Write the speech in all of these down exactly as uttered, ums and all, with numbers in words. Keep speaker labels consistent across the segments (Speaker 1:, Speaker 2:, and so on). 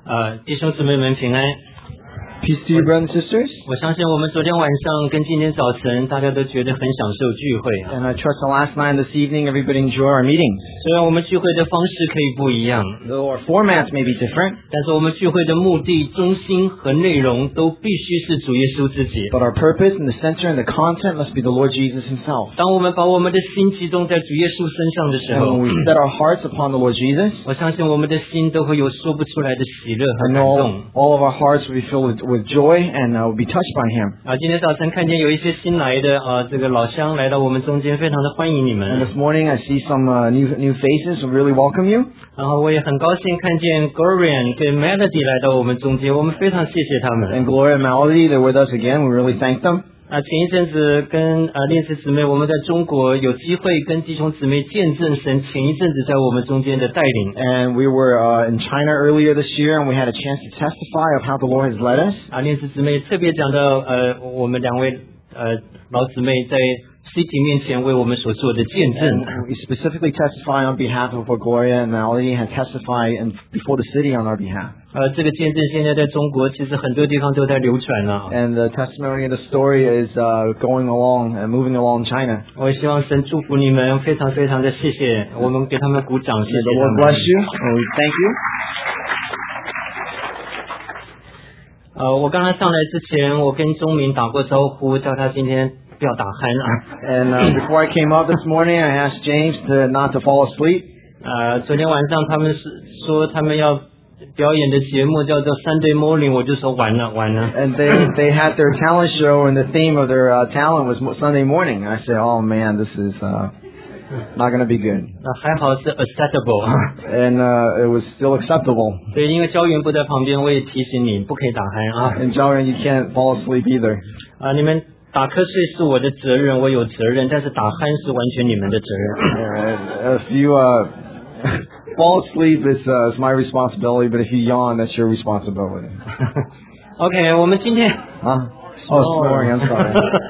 Speaker 1: 呃，弟兄姊妹们平安。
Speaker 2: Peace to you, brothers and sisters.
Speaker 1: 我相信我们昨天晚上跟今天早晨大家都觉得很享受聚会。
Speaker 2: And I trust the last night and this evening everybody enjoy our meetings.
Speaker 1: 虽然我们聚会的方式可以不一样，
Speaker 2: Though our formats may be different,
Speaker 1: 但是我们聚会的目的、中心和内容都必须是主耶稣自己。
Speaker 2: but our purpose and the center and the content must be the Lord Jesus himself.
Speaker 1: 当我们把我们的心集中在主耶稣身上的时
Speaker 2: And
Speaker 1: 候，
Speaker 2: when we set our hearts upon the Lord Jesus,
Speaker 1: 我相信我们的心都会有说不出来的喜乐
Speaker 2: I
Speaker 1: 和感
Speaker 2: know
Speaker 1: 动。
Speaker 2: all of our hearts will be filled with, with joy and uh, will be touched by him.
Speaker 1: 啊，今天早晨看见有一些新来的啊，这个老乡来到我们中间，非常的欢迎你
Speaker 2: And
Speaker 1: 们。
Speaker 2: this morning I see some uh, new new faces who really welcome you.
Speaker 1: 然后我也很高兴看见 Gorian 跟 Melody 来到我们中间，我们非常谢谢他们。
Speaker 2: And Gloria and Melody, they're with us again. We really thank them.
Speaker 1: 啊，前一阵子跟啊练习姊妹，我们在中国有机会跟弟兄姊妹见证神前一阵子在我们中间的带领。
Speaker 2: And we were uh, in China earlier this year, and we had a chance to testify of how the Lord has led us.
Speaker 1: 啊，练习姊妹特别讲到呃，我们两位呃老姊妹在 City 面前为我们所做的见证。
Speaker 2: And we specifically testify on behalf of what Gloria and Melody had testified and before the city on our behalf.
Speaker 1: 呃，这个见证现在在中国其实很多地方都在流传了。
Speaker 2: And the testimony of the story is uh, going along and moving along China.
Speaker 1: 我也希望神祝福你们，非常非常的谢谢，我们给他们鼓掌，谢
Speaker 2: May
Speaker 1: 谢
Speaker 2: the
Speaker 1: 他
Speaker 2: Lord
Speaker 1: 们。
Speaker 2: bless you, and we thank you.
Speaker 1: 呃，我刚才上来之前，我跟钟明打过招呼，叫他今天不要打鼾啊。
Speaker 2: And uh, before I came up this morning, I asked James to not to fall asleep.
Speaker 1: 呃，昨天晚上他们是说他们要表演的节目叫做 Sunday Morning， 我就说完了完了。
Speaker 2: And they they had their talent show, and the theme of their uh, talent was Sunday morning. I said, "Oh man, this is uh, not going to be good."
Speaker 1: 那还好是 acceptable，
Speaker 2: And uh, it was still acceptable.
Speaker 1: 对，因为教员不在旁边，我也提醒你不可以打鼾啊。
Speaker 2: And Jaren, you can't fall asleep either.
Speaker 1: 啊，你们打瞌睡是我的责任，我有责任，但是打鼾是完全你们的责任。
Speaker 2: Uh, if you uh, fall asleep, it's, uh, it's my responsibility. But if you yawn, that's your responsibility.
Speaker 1: OK， 我们今天
Speaker 2: Huh? Oh, snoring. I'm sorry.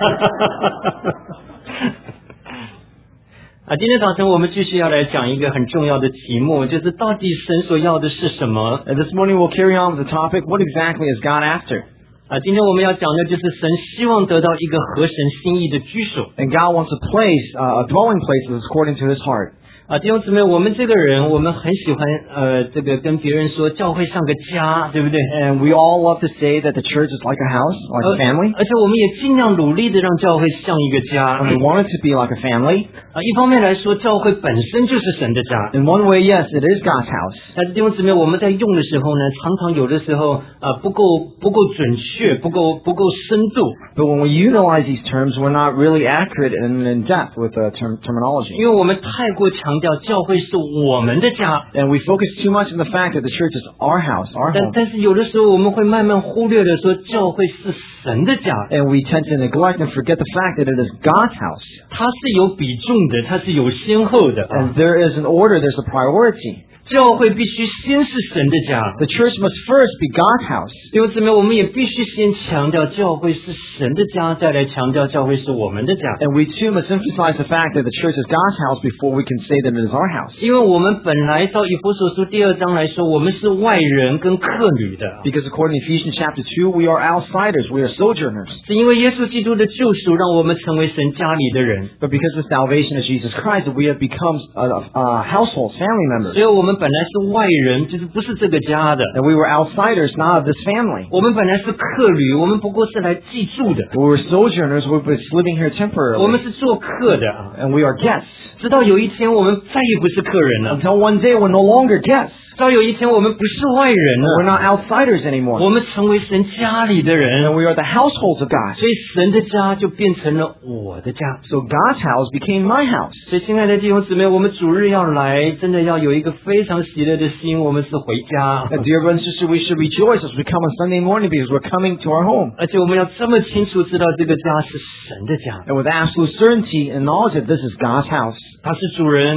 Speaker 1: 啊，今天早晨我们继续要来讲一个很重要的题目，就是到底神所要的是什么？
Speaker 2: And this morning we'll carry on with the topic. What exactly is God after?
Speaker 1: 啊，今天我们要讲的就是神希望得到一个合神心意的居所。
Speaker 2: And God wants a place, uh, a dwelling place that's according to His heart.
Speaker 1: 啊，弟兄姊妹，我们这个人，我们很喜欢呃，这个跟别人说教会像个家，对不对？
Speaker 2: And we all love to say that the church is like a house, like a family.
Speaker 1: 而且我们也尽量努力的让教会像一个家。
Speaker 2: And we want it to be like a family.
Speaker 1: 啊，一方面来说，教会本身就是神的家。
Speaker 2: In one way, yes, it is God's house.
Speaker 1: 但是弟兄姊妹，我们在用的时候呢，常常有的时候啊、不够不够准确，不够不够深度。
Speaker 2: But when we utilize these terms, we're not really accurate and in depth with the term terminology.
Speaker 1: 因为我们太过强调教会是我们的家，
Speaker 2: And we focus too much on the fact that the church is our house, our
Speaker 1: 但
Speaker 2: home.
Speaker 1: 但是有的时候我们会慢慢忽略了说教会是神的家，
Speaker 2: And we tend to neglect and forget the fact that it is God's house.
Speaker 1: 它是有比重的，它是有先后的。
Speaker 2: And there is an order, there's a priority.
Speaker 1: 教会必须先是神的家，
Speaker 2: The church must first be God's house.
Speaker 1: 弟兄姊妹，我们也必须先强调教会是神的家，再来强调教会是我们的家。
Speaker 2: And we too must emphasize the fact that the church is God's house before we can say that it is our house.
Speaker 1: 因为我们本来照以弗所书第二章来说，我们是外人跟客旅的，
Speaker 2: Because according to Ephesians chapter two, we are outsiders, we are sojourners.
Speaker 1: 是因为耶稣基督的救赎，让我们成为神家里的人。
Speaker 2: But because of salvation of Jesus Christ, we have become uh, uh, household, family members.
Speaker 1: 所以我们本来是外人，就是不是这个家的。
Speaker 2: And we were outsiders, not of this family.
Speaker 1: 我们本来是客旅，我们不过是来寄住的，
Speaker 2: We were sojourners, we were living here
Speaker 1: 我们
Speaker 2: temporarily.
Speaker 1: 是做客的啊。
Speaker 2: And we are guests.
Speaker 1: 直到有一天，我们再也不是客人了；
Speaker 2: Until one day we're no longer guests.
Speaker 1: 直到有一天，我们不是外人
Speaker 2: We're
Speaker 1: 了，
Speaker 2: not outsiders anymore.
Speaker 1: 我们成为神家里的
Speaker 2: And
Speaker 1: 人，
Speaker 2: we are the households of God.
Speaker 1: 所以神的家就变成了我的家。
Speaker 2: So God's house became my house.
Speaker 1: 所以，亲爱的弟兄姊妹，我们主日要来，真的要有一个非常喜乐的心，我们是回家，
Speaker 2: And dear brothers and sisters, we should rejoice as we come on Sunday morning because we're coming to our home.
Speaker 1: 而且我们要这么清楚知道这个家是神的家，
Speaker 2: And with absolute certainty and knowledge that this is God's house.
Speaker 1: 他是主人，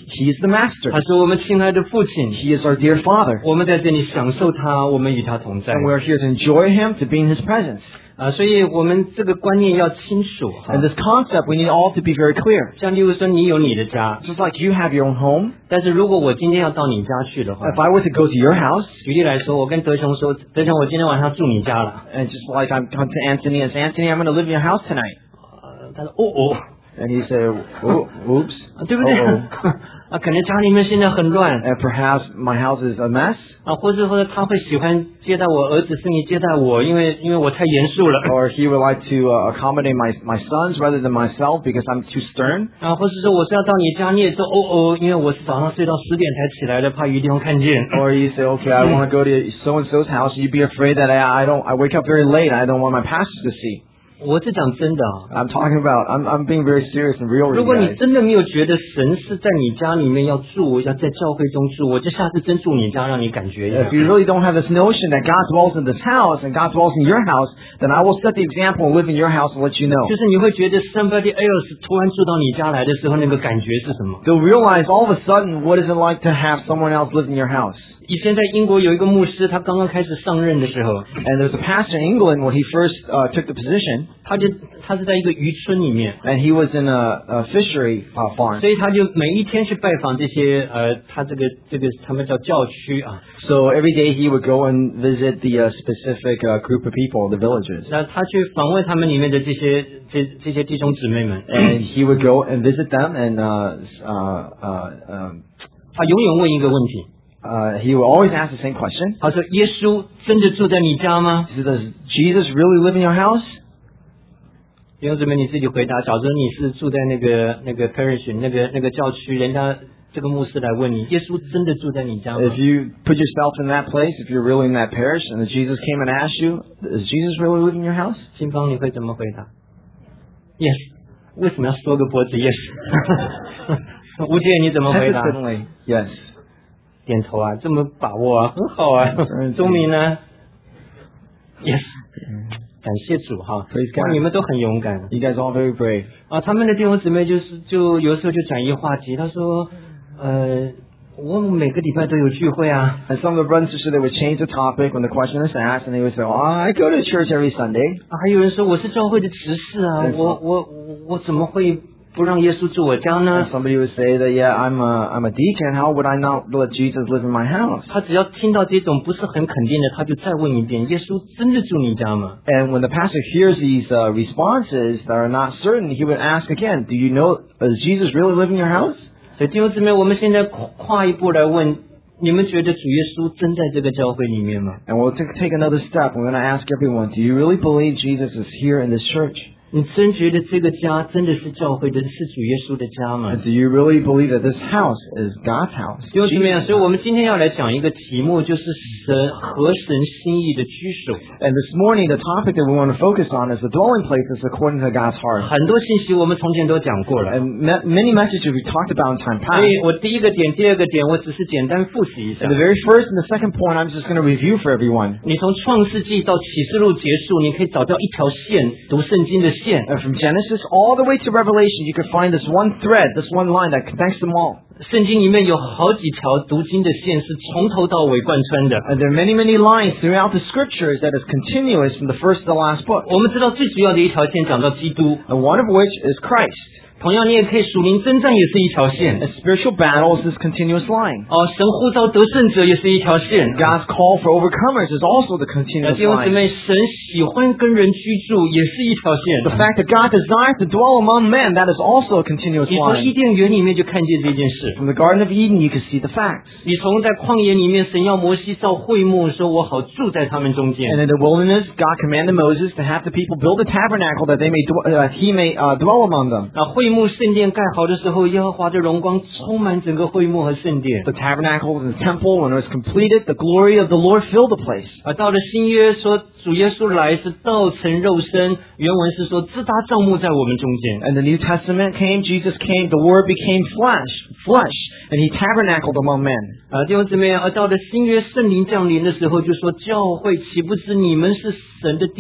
Speaker 2: He is the Master.
Speaker 1: 他是我们亲爱的父亲，
Speaker 2: He is our dear Father.
Speaker 1: 我们在这里享受他，我们与他同在。
Speaker 2: And we're here to enjoy Him, to be in His presence.
Speaker 1: 啊，所以我们这个观念要清楚哈。
Speaker 2: And this concept, we need all to be very clear.
Speaker 1: 像例如说，你有你的家，
Speaker 2: Just like you have your own home.
Speaker 1: 但是如果我今天要到你家去的话，
Speaker 2: If I were to go to your house,
Speaker 1: 举例来说，我跟德雄说，德雄，我今天晚上住你家了。
Speaker 2: and just like I'm come to Anthony and say, Anthony, I'm going to live in your house tonight.
Speaker 1: 呃，他说哦哦，
Speaker 2: And he said, "Whoop- oops.
Speaker 1: 对不对？
Speaker 2: Uh-oh.
Speaker 1: 啊，可能家里面现在很乱
Speaker 2: And perhaps my house is a mess.
Speaker 1: 啊，或者或者他会喜欢接待我儿子，是你接待我，因为因为我太严肃了
Speaker 2: Or he would like to uh, accommodate my, my sons rather than myself because I'm too stern.
Speaker 1: 啊，或是说我是要到你家，你也说哦哦，因为我是早上睡到十点才起来的，怕于弟兄看见。
Speaker 2: Or you say, okay, I want to go to so-and-so's house. You'd be afraid that I, I don't, I wake up very late. I don't want my pastors to see.
Speaker 1: 我是讲真的啊，
Speaker 2: I'm talking about, I'm, I'm being very serious and real with
Speaker 1: 如
Speaker 2: you
Speaker 1: 果你
Speaker 2: guys.
Speaker 1: 真的没有觉得神是在你家里面要住，要在教会中住，我就下次真住你家，让你感觉一下
Speaker 2: If。you really don't have this notion that God dwells in this house and God dwells in your house, then I will set the example and live in your house and let you know.
Speaker 1: 就是你会觉得 somebody else 突然住到你家来的时候，那个感觉是什么？
Speaker 2: You'll realize all of a sudden what is it like to have someone else live in your house.
Speaker 1: 以前在英国有一个牧师，他刚刚开始上任的时候，
Speaker 2: And there's a pastor in England when he first uh, took the position,
Speaker 1: 他就他是在一个渔村里面，
Speaker 2: and he was in a, a fishery uh, farm.
Speaker 1: 所以他就每一天去拜访这些呃，他这个这个他们叫教区啊。
Speaker 2: So every day he would go and visit the uh, specific uh, group of people, the villages.
Speaker 1: 那他去访问他们里面的这些这这些弟兄姊妹们，
Speaker 2: And he would go and visit them, and uh, uh, uh, um,
Speaker 1: 他永远问一个问题，
Speaker 2: uh, he would always ask the same question.
Speaker 1: 他说：“耶稣真的住在你家吗
Speaker 2: He says, does Jesus really live in your house?"
Speaker 1: 弟兄姊妹，你自己回答。假设你是住在那个那个 parish 那个那个教区，人家这个牧师来问你，耶稣真的住在你家吗？
Speaker 2: If you put yourself in that place, if you're really in that parish, and if Jesus came and asked you, does Jesus really live in your house?
Speaker 1: 金芳，你会怎么回答 ？Yes。为什么要缩个脖子 ？Yes。吴姐，你怎么回答？
Speaker 2: Hesitantly, yes.
Speaker 1: 点头啊，这么把握啊，很好啊。钟明呢 ？Yes。感谢主哈，
Speaker 2: Praise God
Speaker 1: 哇你们都很勇敢
Speaker 2: You guys all very brave.
Speaker 1: 啊。他们的弟兄姊妹就是就有时候就转移话题，他说，呃，我每个礼拜都有聚会啊。
Speaker 2: And some of the brothers and sisters, they would change the topic when the question is asked, and they would say, "Oh, I go to church every Sunday."
Speaker 1: 啊还有人说我是教会的执事啊，
Speaker 2: 嗯
Speaker 1: 我我我我怎么会不让耶稣住我家
Speaker 2: And
Speaker 1: 呢？
Speaker 2: somebody would say that, "Yeah, I'm a I'm a deacon. How would I not let Jesus live in my house?"
Speaker 1: 他只要听到这种不是很肯定的，他就再问一遍：耶稣真的住你家吗？
Speaker 2: And when the pastor hears these uh, responses that are not certain, he would ask again, "Do you know does Jesus really live in your house?"
Speaker 1: 所以弟兄姊妹，我们现在跨跨一步来问：你们觉得主耶稣真在这个教会里面吗？
Speaker 2: And we'll take take another step. We're going to ask everyone, "Do you really believe Jesus is here in this church?"
Speaker 1: 你真觉得这个家真的是教会的，是主耶稣的家吗？
Speaker 2: And do you really believe that this house is God's house?
Speaker 1: 弟兄姊妹啊，所以我们今天要来讲一个题目，就是神合神心意的居所。
Speaker 2: And this morning, the topic that we want to focus on is the dwelling places according to God's heart.
Speaker 1: 很多信息我们从前都讲过了，
Speaker 2: And me- many messages we talked about in time
Speaker 1: 所
Speaker 2: past.
Speaker 1: 以我第一个点、第二个点，我只是简单复习一下
Speaker 2: And。the very first and the second point, I'm just going to review for everyone.
Speaker 1: 你从创世纪到启示录结束，你可以找到一条线，读圣经的线。
Speaker 2: And from Genesis all the way to Revelation, you can find this one thread, this one line that connects them all.
Speaker 1: 圣经里面有好几条读经的线是从头到尾贯穿的。
Speaker 2: And there are many, many lines throughout the scriptures that is continuous from the first to the last book.
Speaker 1: 我们知道最主要的一条线讲到基督，
Speaker 2: And one of which is Christ.
Speaker 1: 同样你也可以属灵征战也是一条线。
Speaker 2: And spiritual battles is continuous line.
Speaker 1: 哦，神呼召得胜者也是一条线。
Speaker 2: God's call for overcomers is also the
Speaker 1: 那
Speaker 2: continuous
Speaker 1: 弟兄姊
Speaker 2: line.
Speaker 1: 妹，神喜欢跟人居住也是一条
Speaker 2: The
Speaker 1: 线。
Speaker 2: fact that God desires to dwell among men, that is also a continuous
Speaker 1: 你从
Speaker 2: line.
Speaker 1: 伊甸园里面就看见这件事。
Speaker 2: From the Garden of Eden, you can see the facts.
Speaker 1: 你从在旷野里面，神要摩西造会幕，说我好住在他们中
Speaker 2: And
Speaker 1: 间。
Speaker 2: in the wilderness, God commanded Moses to have the people build a tabernacle that they may dw- uh, he may uh, dwell among them.
Speaker 1: 啊，会幕圣殿盖好的时候，耶和华的荣光充满整个会幕和圣殿。
Speaker 2: The tabernacle and the temple, when it was completed, the glory of the Lord filled the place.
Speaker 1: 啊，到了新约说主耶稣来是道成肉身，原文是说支搭帐幕在我们中间。
Speaker 2: And the New Testament came, Jesus came, the Word became flesh, flesh, and He tabernacled among men.
Speaker 1: 啊，弟兄姊妹，而到了新约圣灵降临的时候，就说教会岂不知你们是神的殿，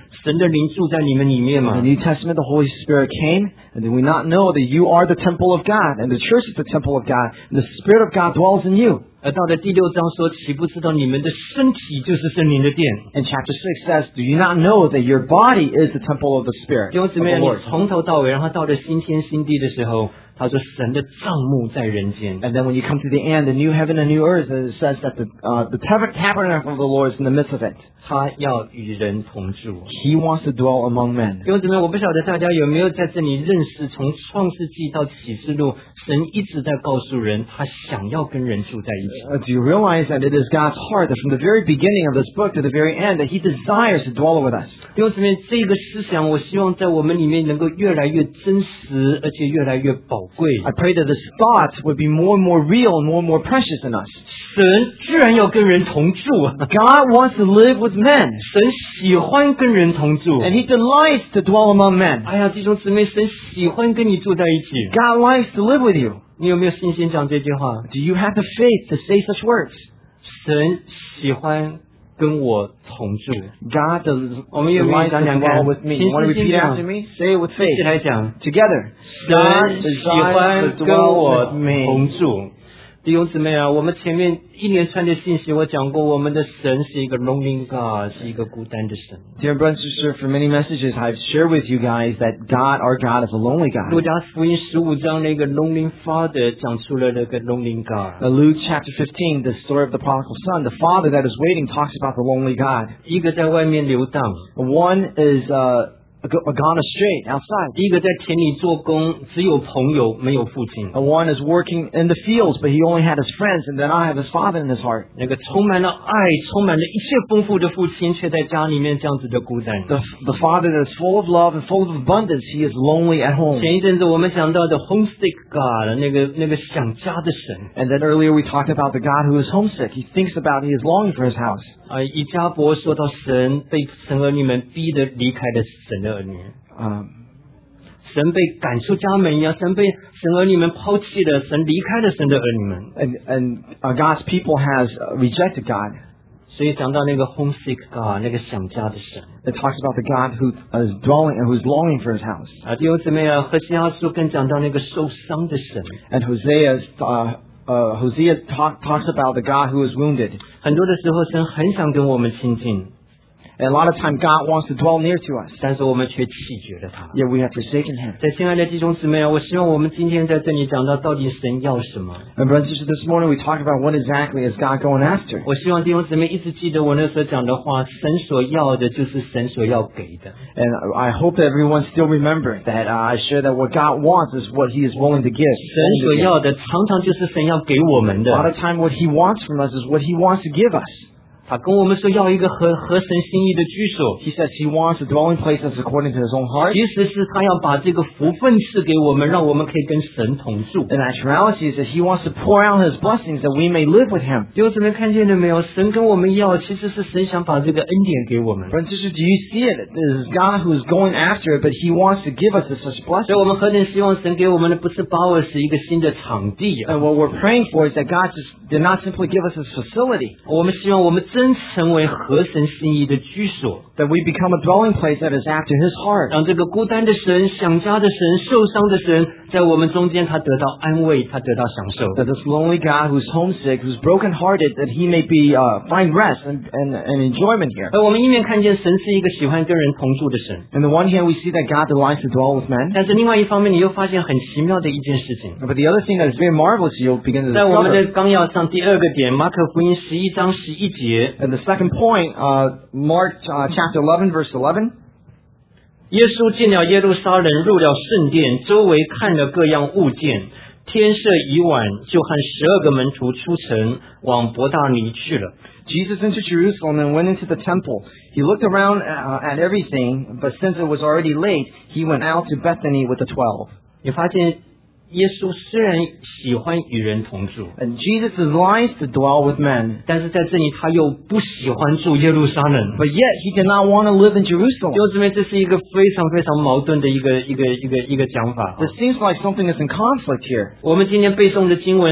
Speaker 1: 神的灵住在你们里面
Speaker 2: In
Speaker 1: 嘛
Speaker 2: the New Testament, the Holy Spirit came, and did we not know that you are the temple of God, and the church is the temple of God, and the Spirit of God dwells in you?
Speaker 1: 而到了第六章说，岂不知道你们的身体就是圣灵的殿？
Speaker 2: And chapter six says, do you not know that your body is the temple of the Spirit
Speaker 1: 弟兄
Speaker 2: of
Speaker 1: 姊
Speaker 2: the
Speaker 1: 妹，你
Speaker 2: Lord?
Speaker 1: 从头到尾，然后到了新天新地的时候，他说神的帐幕在人间。
Speaker 2: And then when you come to the end, the new heaven and new earth, it says that the, uh, the tab- tabernacle of the Lord is in the midst of it.
Speaker 1: 他要与人同住。
Speaker 2: He wants to dwell among men.
Speaker 1: 弟兄姊妹，我不晓得大家有没有在这里认识，从创世纪到启示录，神一直在告诉人，他想要跟人住在一起。
Speaker 2: Uh, do you realize that it is God's heart that from the very beginning of this book to the very end that He desires to dwell with us?
Speaker 1: 弟兄姊妹，这个思想，我希望在我们里面能够越来越真实，而且越来越宝贵。
Speaker 2: I pray that this thought would be more and more real and more and more precious in us.
Speaker 1: 神居然要跟人同住，
Speaker 2: God wants to live with men,
Speaker 1: 神喜欢跟人同住。
Speaker 2: and He delights to dwell among men.
Speaker 1: 哎呀，弟兄姊妹，神喜欢跟你住在一起。
Speaker 2: God likes to live with you.
Speaker 1: 你有没有信心讲这句话？
Speaker 2: Do you have the faith to say such words?
Speaker 1: 神喜欢跟我同住。
Speaker 2: God does,
Speaker 1: 我们有没有
Speaker 2: delights
Speaker 1: 讲
Speaker 2: to
Speaker 1: 讲看？
Speaker 2: dwell with me.
Speaker 1: 凭
Speaker 2: You want to
Speaker 1: 信
Speaker 2: repeat
Speaker 1: 心讲
Speaker 2: after me? Say it with
Speaker 1: 一起
Speaker 2: faith.
Speaker 1: 来讲，
Speaker 2: Together.
Speaker 1: 神喜欢
Speaker 2: desires to
Speaker 1: 跟
Speaker 2: dwell
Speaker 1: 我
Speaker 2: with me.
Speaker 1: 同住。弟兄姊妹啊，我们前面一连串的信息，我讲过，我们的神是一个 lonely God， 是一个孤单的神。
Speaker 2: Dear brothers and sisters, for many messages I've shared with you guys that God, our God, is a lonely
Speaker 1: 路
Speaker 2: God.
Speaker 1: 加福音十五章那个 lonely father 讲出了那个 lonely God，
Speaker 2: Uh, Luke chapter fifteen, the story of the prodigal son, the father that is waiting talks about the lonely God.
Speaker 1: 一个在外面流荡，
Speaker 2: One is uh, go- gone astray outside.
Speaker 1: 一个在田里做工，只有朋友没有父亲。
Speaker 2: And one is working in the fields, but he only had his friends and did not have his father in his heart.
Speaker 1: 那个充满了爱、充满了一切丰富的父亲，却在家里面这样子的孤单。
Speaker 2: The, the father that is full of love and full of abundance, he is lonely at home.
Speaker 1: 前一阵子我们讲到的 homesick God， 那个那个想家的神。
Speaker 2: And then earlier we talked about the God who is homesick. He thinks about, he is longing for his house.
Speaker 1: 啊，以加伯说到神被神儿女们逼得离开了神的儿女，
Speaker 2: Um,
Speaker 1: 神被赶出家门一样，神被神儿女们抛弃了，神离开了神的儿女们。
Speaker 2: and and uh, God's people has uh, rejected God.
Speaker 1: 所以讲到那个 homesick God， 那个想家的神。
Speaker 2: It talks about the God who is dwelling and who is longing for his house.
Speaker 1: 啊，弟兄姊妹啊，何西阿书更讲到那个受伤的神。
Speaker 2: And Hosea, uh, uh, Hosea talk, talks about the God who is wounded.
Speaker 1: 很多的时候，神很想跟我们亲近，
Speaker 2: And a lot of time God wants to dwell near to us,
Speaker 1: 但是我们却弃绝了他。
Speaker 2: yet we have forsaken Him.
Speaker 1: 在亲爱的弟兄姊妹啊，我希望我们今天在这里讲到到底神要什么。
Speaker 2: And brothers and sisters, this morning we talked about what exactly is God going after.
Speaker 1: 我希望弟兄姊妹一直记得我那时候讲的话，神所要的就是神所要给的。
Speaker 2: And I hope that everyone still remembers that uh, I share that what God wants is what He is willing to give.
Speaker 1: 神所要的常常就是神要给我们
Speaker 2: A lot
Speaker 1: 的。
Speaker 2: of time what He wants from us is what He wants to give us.
Speaker 1: 他跟我们说要一个合合神心意的居所，
Speaker 2: He says He wants a dwelling place that's according to His own heart.
Speaker 1: 其实是他要把这个福分赐给我们，让我们可以跟神同住。
Speaker 2: In actuality, is that He wants to pour out His blessings that we may live with Him.
Speaker 1: 弟兄姊妹看见了没有？神跟我们要，其实是神想把这个恩典给我们。
Speaker 2: Brothers and sisters, do you see it? This is God who is going after it, but He wants to give us such
Speaker 1: 所
Speaker 2: blessings.
Speaker 1: 以我们何等希望神给我们的不是把我是一个新的场地啊！
Speaker 2: And what we're praying for is that God just did not simply give us His facility,
Speaker 1: 我们希望我们真成为合神心意的居所，
Speaker 2: that we become a dwelling place that is after His heart.
Speaker 1: 让这个孤单的神、想家的神、受伤的神，在我们中间他得到安慰，他得到享受。
Speaker 2: That this lonely God who's homesick, who's brokenhearted, that He may be uh, find rest and, and, and enjoyment here.
Speaker 1: 而我们一面看见神是一个喜欢跟人同住的神，
Speaker 2: On the one hand, we see that God delights to dwell with men,
Speaker 1: 但是另外一方面，你又发现很奇妙的一件事情。
Speaker 2: but the other thing that is very marvelous, you'll begin to
Speaker 1: 在我们
Speaker 2: discover.
Speaker 1: 的纲要上第二个点，马可福音十一章十一节，
Speaker 2: And the second point, uh, Mark uh, chapter eleven, verse eleven.
Speaker 1: 耶稣进了耶路撒冷，入了圣殿，周围看了各样物件。天色已晚，就和十二个门徒出城，往伯大尼去了。
Speaker 2: Jesus entered Jerusalem and went into the temple. He looked around uh, at everything, but since it was already late, he went out to Bethany with the twelve.
Speaker 1: 你发现耶稣虽然喜欢与人同住，
Speaker 2: And Jesus delights to dwell with men,
Speaker 1: 但是在这里他又不喜欢住耶路撒冷。
Speaker 2: but yet he did not want to live in
Speaker 1: 弟
Speaker 2: Jerusalem.
Speaker 1: 兄姊妹，这是一个非常非常矛盾的一个一个一个一个讲法。
Speaker 2: This seems like something is in conflict here.
Speaker 1: 我们今天背诵的经文是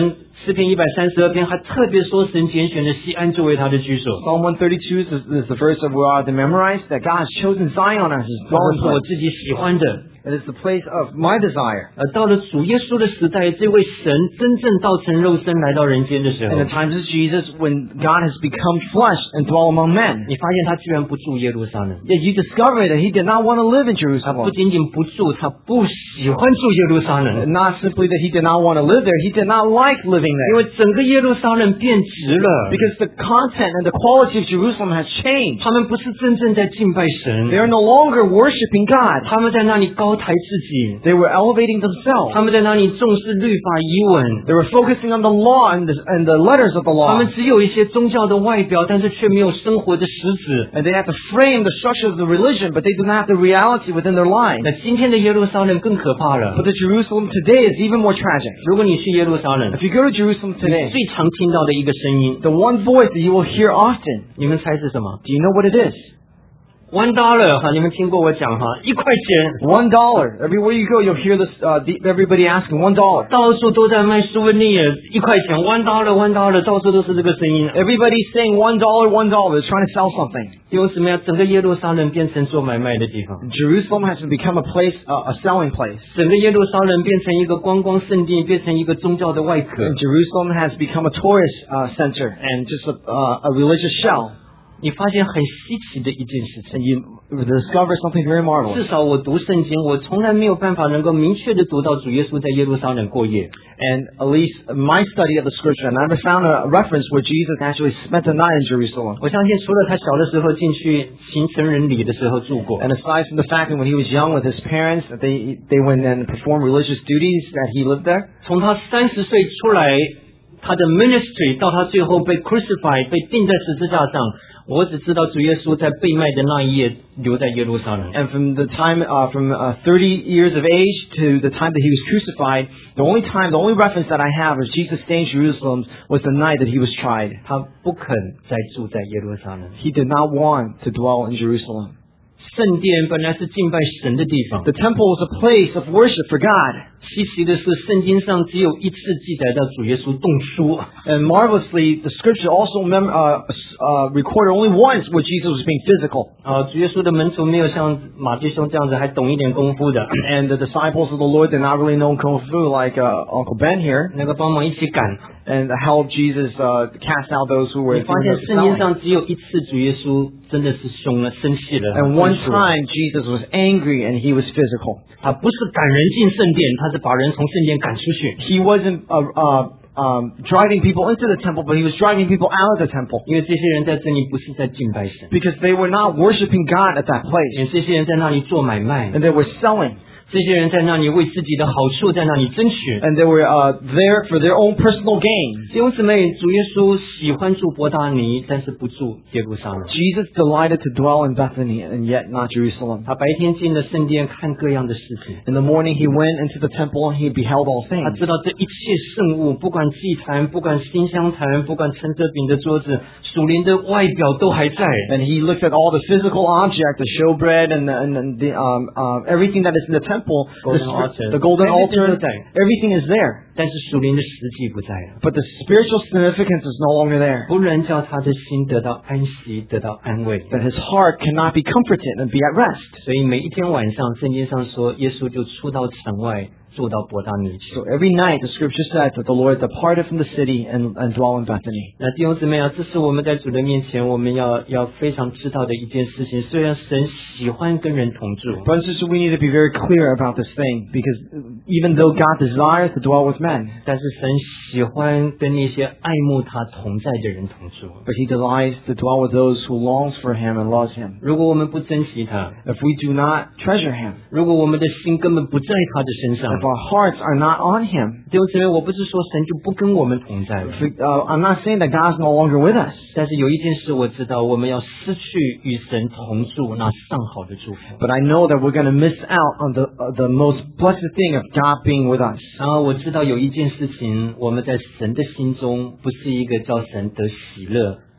Speaker 1: 诗篇一百三十二篇还特别说神拣选了西安作为他的居所。
Speaker 2: Psalm one thirty-two is, is the verse that we are to memorize, that God has chosen Zion as His
Speaker 1: 这
Speaker 2: dwelling
Speaker 1: 是我
Speaker 2: place.
Speaker 1: 自己喜欢的。
Speaker 2: It is the place of my desire.
Speaker 1: 呃，到了主耶稣的时代，这位神真正道成肉身来到人间的时候，
Speaker 2: In the times of Jesus, when God has become flesh and dwell among men,
Speaker 1: 你发现他居然不住耶路撒冷。
Speaker 2: yet you discover that He did not want to live in
Speaker 1: 他不
Speaker 2: Jerusalem.
Speaker 1: 仅仅不住，他不喜欢住耶路撒冷，
Speaker 2: Not simply that He did not want to live there, He did not like living
Speaker 1: 因
Speaker 2: there.
Speaker 1: 为整个耶路撒冷变质了。
Speaker 2: Because the content and the quality of Jerusalem has changed.
Speaker 1: 他们不是真正在敬拜神，
Speaker 2: They are no longer worshiping God.
Speaker 1: 他们在那里高抬自己，
Speaker 2: They were elevating
Speaker 1: 他
Speaker 2: themselves.
Speaker 1: 们在那里重视律法仪文，
Speaker 2: They were focusing on the law and the, and the letters of the
Speaker 1: 他
Speaker 2: law.
Speaker 1: 们只有一些宗教的外表，但是却没有生活的实质。
Speaker 2: And they have to frame the structure of the religion, but they do not have the reality within their lives.
Speaker 1: 那今天的耶路撒冷更可怕了
Speaker 2: But。the Jerusalem today is even more tragic.
Speaker 1: 如果你去耶路撒冷，
Speaker 2: If you go to Jerusalem
Speaker 1: 你
Speaker 2: today,
Speaker 1: 最常听到的一个声音，
Speaker 2: the one voice that you will hear often,
Speaker 1: 你们猜是什么
Speaker 2: do you know what it is?
Speaker 1: ？One dollar 哈，你们听过我讲哈，一块钱，
Speaker 2: One dollar. Everywhere you go, you'll hear this, uh, the, everybody asking one dollar.
Speaker 1: 到处都在卖苏文尼尔，一块钱，one dollar，one dollar，到处都是这个声音。
Speaker 2: Everybody's saying one dollar, one dollar. They're trying to sell something.
Speaker 1: 因为什么呀？整个耶路撒冷变成做买卖的地方，
Speaker 2: Jerusalem has become a place, uh, a selling place.
Speaker 1: 整个耶路撒冷变成一个观光圣地，变成一个宗教的外壳。
Speaker 2: And Jerusalem has become a tourist uh, center and just a, uh, a religious shell.
Speaker 1: 你发现很稀奇的一件事情。
Speaker 2: And you discover something very marvelous.
Speaker 1: 至少我读圣经，我从来没有办法能够明确的读到主耶稣在耶路撒冷过夜。
Speaker 2: And at least my study of the scripture, I never found a reference where Jesus actually spent a night in Jerusalem.
Speaker 1: 我相信，除了他小的时候进去行成人礼的时候住过，
Speaker 2: And aside from the fact that when he was young with his parents, that they they went and performed religious duties, that he lived there.
Speaker 1: 从他三十岁出来，他的 ministry 到他最后被 crucify 被钉在十字架上，我只知道主耶稣在被卖的那一夜留在耶路撒冷。
Speaker 2: And from the time, uh, from uh, thirty years of age to the time that he was crucified, the only time, the only reference that I have is Jesus staying in Jerusalem was the night that he was tried.
Speaker 1: 他不肯再住在耶路撒冷。
Speaker 2: He did not want to dwell in Jerusalem.
Speaker 1: 圣殿本来是敬拜神的地方，
Speaker 2: The temple was a place of worship for God.
Speaker 1: 稀奇的是，圣经上只有一次记载到主耶稣动书。
Speaker 2: And marvelously, the scripture also mem- uh, uh, recorded only once where Jesus was being physical.
Speaker 1: 啊，主耶稣的门徒没有像马弟兄这样子还懂一点功夫的，
Speaker 2: And the disciples of the Lord did not really know Kung Fu like uh, Uncle Ben here.
Speaker 1: 那个帮忙一起赶。
Speaker 2: And helped Jesus uh, cast out those who were
Speaker 1: 你发
Speaker 2: doing
Speaker 1: 现
Speaker 2: the
Speaker 1: 圣经
Speaker 2: selling.
Speaker 1: 上只有一次主耶稣真的是凶了，生气了。
Speaker 2: And one
Speaker 1: 动手
Speaker 2: time Jesus was angry and he was physical.
Speaker 1: 他不是赶人进圣殿，他是把人从圣殿赶出去。
Speaker 2: He wasn't uh, uh, um, driving people into the temple, but he was driving people out of the temple.
Speaker 1: 因为这些人在这里不是在敬拜神，
Speaker 2: Because they were not worshiping God at that
Speaker 1: 因
Speaker 2: place.
Speaker 1: 为这些人在那里做买卖，
Speaker 2: And they were selling.
Speaker 1: 这些人在那里为自己的好处在那里争取。
Speaker 2: And they were uh, there for their own personal gain.
Speaker 1: 弟兄姊妹，主耶稣喜欢住伯大尼，但是不住耶路撒冷。
Speaker 2: Jesus delighted to dwell in Bethany and yet not Jerusalem.
Speaker 1: 他白天进了圣殿看各样的事情，
Speaker 2: In the morning he went into the temple and he beheld all
Speaker 1: 他
Speaker 2: things.
Speaker 1: 知道这一切圣物，不管祭坛，不管馨香坛，不管陈设饼的桌子，属灵的外表都还在。
Speaker 2: And he looked at all the physical object, the showbread and the, and, and the um, um, everything that is in the temple,
Speaker 1: Golden
Speaker 2: the,
Speaker 1: altar.
Speaker 2: the golden
Speaker 1: Everything
Speaker 2: altar,
Speaker 1: is there.
Speaker 2: everything is there.
Speaker 1: 但是属灵的实际不在了，
Speaker 2: But the spiritual significance is no longer there.
Speaker 1: 不能叫他的心得到安息，得到安慰。
Speaker 2: That his heart cannot be comforted and be at rest.
Speaker 1: 所以每一天晚上，圣经上说，耶稣就出到城外，住到伯大尼去。
Speaker 2: So every night the scripture says that the Lord departed from the city and, and dwelt in Bethany.
Speaker 1: 那弟兄姊妹啊，这是我们在主的面前，我们要要非常知道的一件事情。虽然神喜欢跟人同住，
Speaker 2: Brothers and sisters, we need to be very clear about this thing because even though God desires to dwell with men,
Speaker 1: 但是神喜欢跟那些爱慕他同在的人同住。
Speaker 2: but He desires to dwell with those who longs for Him and loves Him.
Speaker 1: 如果我们不珍惜他，
Speaker 2: If we do not treasure Him,
Speaker 1: 如果我们的心根本不在他的身上，
Speaker 2: if our hearts are not on Him,
Speaker 1: 弟兄姊妹，我不是说神就不跟我们同在了，
Speaker 2: if we, uh, I'm not saying that God's no longer with us,
Speaker 1: 但是有一件事我知道，我们要失去与神同住那上好的祝福。
Speaker 2: but I know that we're going to miss out on the uh, the most blessed thing of God being with us.
Speaker 1: 然后我知道有一件事情，我们在神的心中不是一个叫神得喜乐、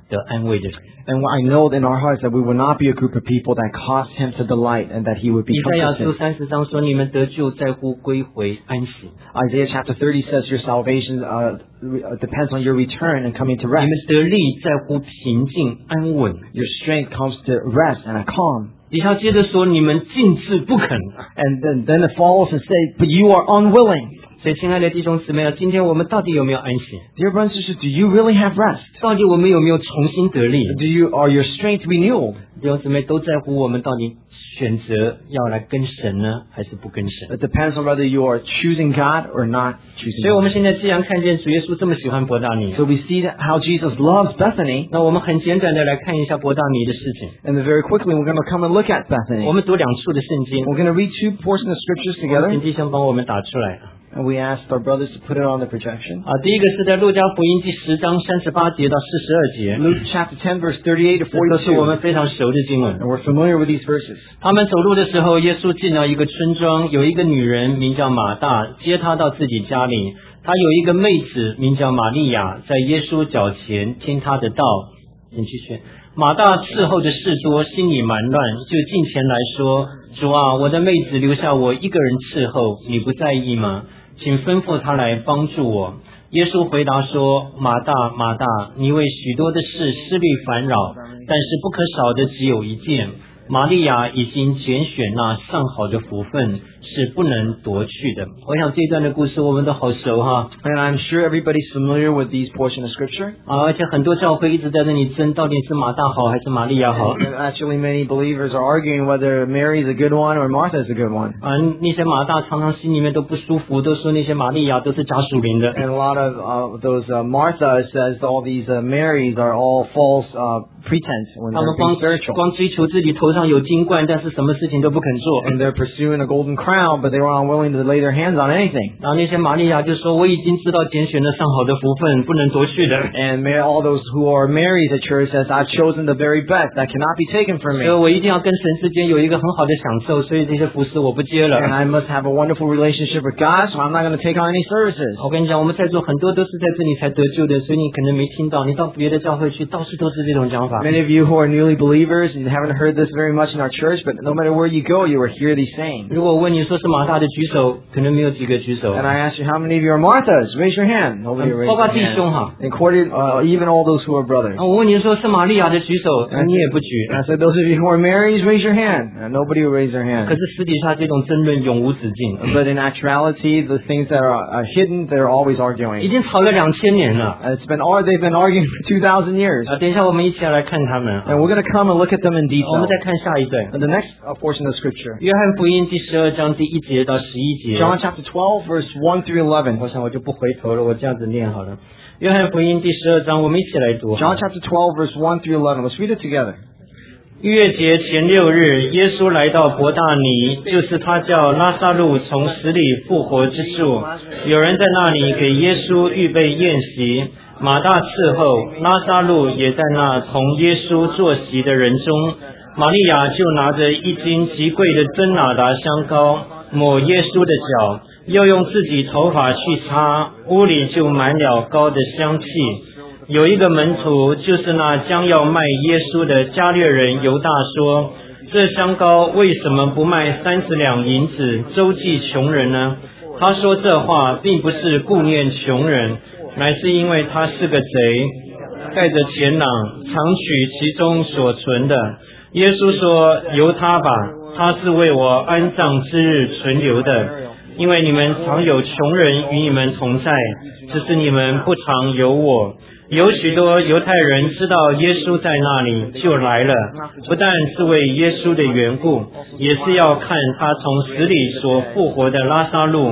Speaker 1: 得安慰的人。
Speaker 2: And I know in our hearts that we will not be a group of people that cause him to delight and that he would be
Speaker 1: 以赛亚书
Speaker 2: comforted.
Speaker 1: 三十章说：“你们得救在乎归回安息。
Speaker 2: Isaiah chapter thirty says your salvation uh, depends on your return and coming to
Speaker 1: 你
Speaker 2: rest.
Speaker 1: 们得力在乎平静安稳。
Speaker 2: Your strength comes to rest and a calm.
Speaker 1: 底下接着说：“你们禁止不肯。
Speaker 2: And then, then it follows and says, but you are unwilling. ”
Speaker 1: 所以，亲爱的弟兄姊妹啊，今天我们到底有没有安息？
Speaker 2: Dear brothers and sisters, do you really have rest?
Speaker 1: 到底我们有没有重新得力？
Speaker 2: Do you, are your strength renewed?
Speaker 1: 弟兄姊妹都在乎我们到底选择要来跟神呢，还是不跟神？
Speaker 2: It depends on whether you are choosing God or not choosing
Speaker 1: 所以，我
Speaker 2: God.
Speaker 1: 们现在既然看见主耶稣这么喜欢伯大尼，
Speaker 2: So we see that how Jesus loves Bethany.
Speaker 1: 那我们很简短的来看一下伯大尼的事情。
Speaker 2: And then very quickly, we're going to come and look at Bethany.
Speaker 1: 我们读两处的圣经，
Speaker 2: We're going to read two portions of scriptures
Speaker 1: 请
Speaker 2: together.
Speaker 1: 弟兄帮我们打出来。
Speaker 2: And we asked our brothers to put it on the projection.
Speaker 1: 啊，第一个是在路加福音第十章三十八节到四十二节，
Speaker 2: Luke chapter ten, verse thirty-eight to
Speaker 1: 这都是我
Speaker 2: forty-two.
Speaker 1: 们非常熟的经文。
Speaker 2: And we're familiar with these verses.
Speaker 1: 他们走路的时候，耶稣进了一个村庄，有一个女人名叫马大，接他到自己家里。他有一个妹子名叫玛利亚，在耶稣脚前听他的道。请继续。马大伺候的事多，心里蛮乱，就近前来说：“主啊，我的妹子留下我一个人伺候，你不在意吗？请吩咐她来帮助我。”耶稣回答说：“马大，马大，你为许多的事思虑烦扰，但是不可少的只有一件。玛利亚已经拣选那上好的福分，是不能夺去的。”我想这一段的故事我们都好熟哈，
Speaker 2: And I'm sure everybody's familiar with these portions of scripture.
Speaker 1: 啊，而且很多教会一直在这里争，到底是马大好还是玛利亚好？
Speaker 2: And actually, many believers are arguing whether Mary is a good one or Martha is a good one.
Speaker 1: 啊，那些马大常常心里面都不舒服，都说那些玛利亚都是假属灵的。
Speaker 2: And a lot of uh, those uh, Martha says all these uh, Marys are all false uh, pretense when
Speaker 1: 他们
Speaker 2: they're
Speaker 1: 光
Speaker 2: being spiritual.
Speaker 1: 光追求自己头上有金冠，但是什么事情都不肯做。
Speaker 2: And they're pursuing a golden crown, but they were unwilling to lay their hands on anything.
Speaker 1: 然后那些玛利亚就说：“我已经知道拣选了上好的福分，不能夺去的。
Speaker 2: And may, all those who are Marys at church says, I've chosen the very best that cannot be taken from
Speaker 1: 所
Speaker 2: me.
Speaker 1: 以我一定要跟神之间有一个很好的享受，所以这些服饰我不接了。”
Speaker 2: And I must have a wonderful relationship with God, so I'm not going to take on any services.
Speaker 1: 我跟你讲，我们在座很多都是在这里才得救的，所以你可能没听到。你到别的教会去，到处都是这种讲法。
Speaker 2: Many of you who are newly believers, you haven't heard this very much in our church, but no matter where you go, you will hear these sayings.
Speaker 1: 如果我问你说是马大的举手，可能没有几个举手。
Speaker 2: And I ask you, how many of you are Marthas? Raise your hand. Nobody raised
Speaker 1: 包括
Speaker 2: their
Speaker 1: 弟兄
Speaker 2: hand.
Speaker 1: 哈。
Speaker 2: Included, uh, even all those who are brothers.
Speaker 1: 啊，我问你说是玛利亚的举手，你也不举。
Speaker 2: And I said, those of you who are Marys, raise your hand. And nobody will raise their
Speaker 1: 可
Speaker 2: hand.
Speaker 1: 是私底下这种争论永无止境，
Speaker 2: But in actuality, the things that are uh, hidden, they're always
Speaker 1: 已
Speaker 2: arguing.
Speaker 1: 经吵了两千年了。
Speaker 2: And it's been, ar- they've been arguing for two thousand years.
Speaker 1: 啊，等一下我们一起来看他们。
Speaker 2: And we're going to come and look at them in
Speaker 1: 我
Speaker 2: detail.
Speaker 1: 们再看下一段，
Speaker 2: And the next uh, portion of scripture.
Speaker 1: 约翰福音第十二章第一节到十一节。
Speaker 2: John chapter twelve, verse one through eleven.
Speaker 1: 我想我就不回头了，我这样子念好了。约翰福音第十二章，我们一起来读。
Speaker 2: John chapter twelve, verse one through eleven. Let's read it together.
Speaker 1: 逾越节前六日，耶稣来到伯大尼，就是他叫拉撒路从死里复活之处。有人在那里给耶稣预备宴席，马大伺候，拉撒路也在那同耶稣坐席的人中。玛利亚就拿着一斤极贵的真哪达香膏，抹耶稣的脚，又用自己头发去擦，屋里就满了膏的香气。有一个门徒，就是那将要卖耶稣的加略人犹大说：“这香膏为什么不卖三十两银子，周济穷人呢？”他说这话并不是顾念穷人，乃是因为他是个贼，带着钱囊常取其中所存的。耶稣说：“由他吧，他是为我安葬之日存留的。因为你们常有穷人与你们同在，只是你们不常有我。”有许多犹太人知道耶稣在那里，就来了，不但是为耶稣的缘故，也是要看他从死里所复活的拉撒路。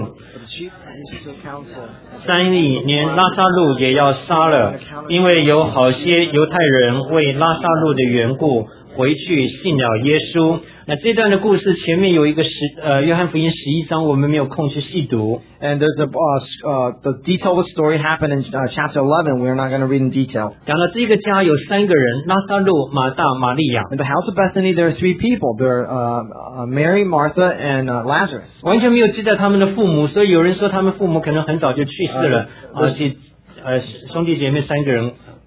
Speaker 1: 三里连拉撒路也要杀了，因为有好些犹太人为拉撒路的缘故回去信了耶稣。那这段的故事前面有一个十呃约翰福音十一章，我们没有空去细读。
Speaker 2: And there's a, uh, uh, the detail of the story happened in uh, chapter eleven. We're not going to read in detail.
Speaker 1: 讲到这个家有三个人：拉撒路、马大、玛利亚。
Speaker 2: In the house of Bethany, there are three people. There are uh, uh, Mary, Martha, and uh, Lazarus.
Speaker 1: 完全没有记载他们的父母，所以有人说他们父母可能很早就去世了。而且呃兄弟姐妹三个人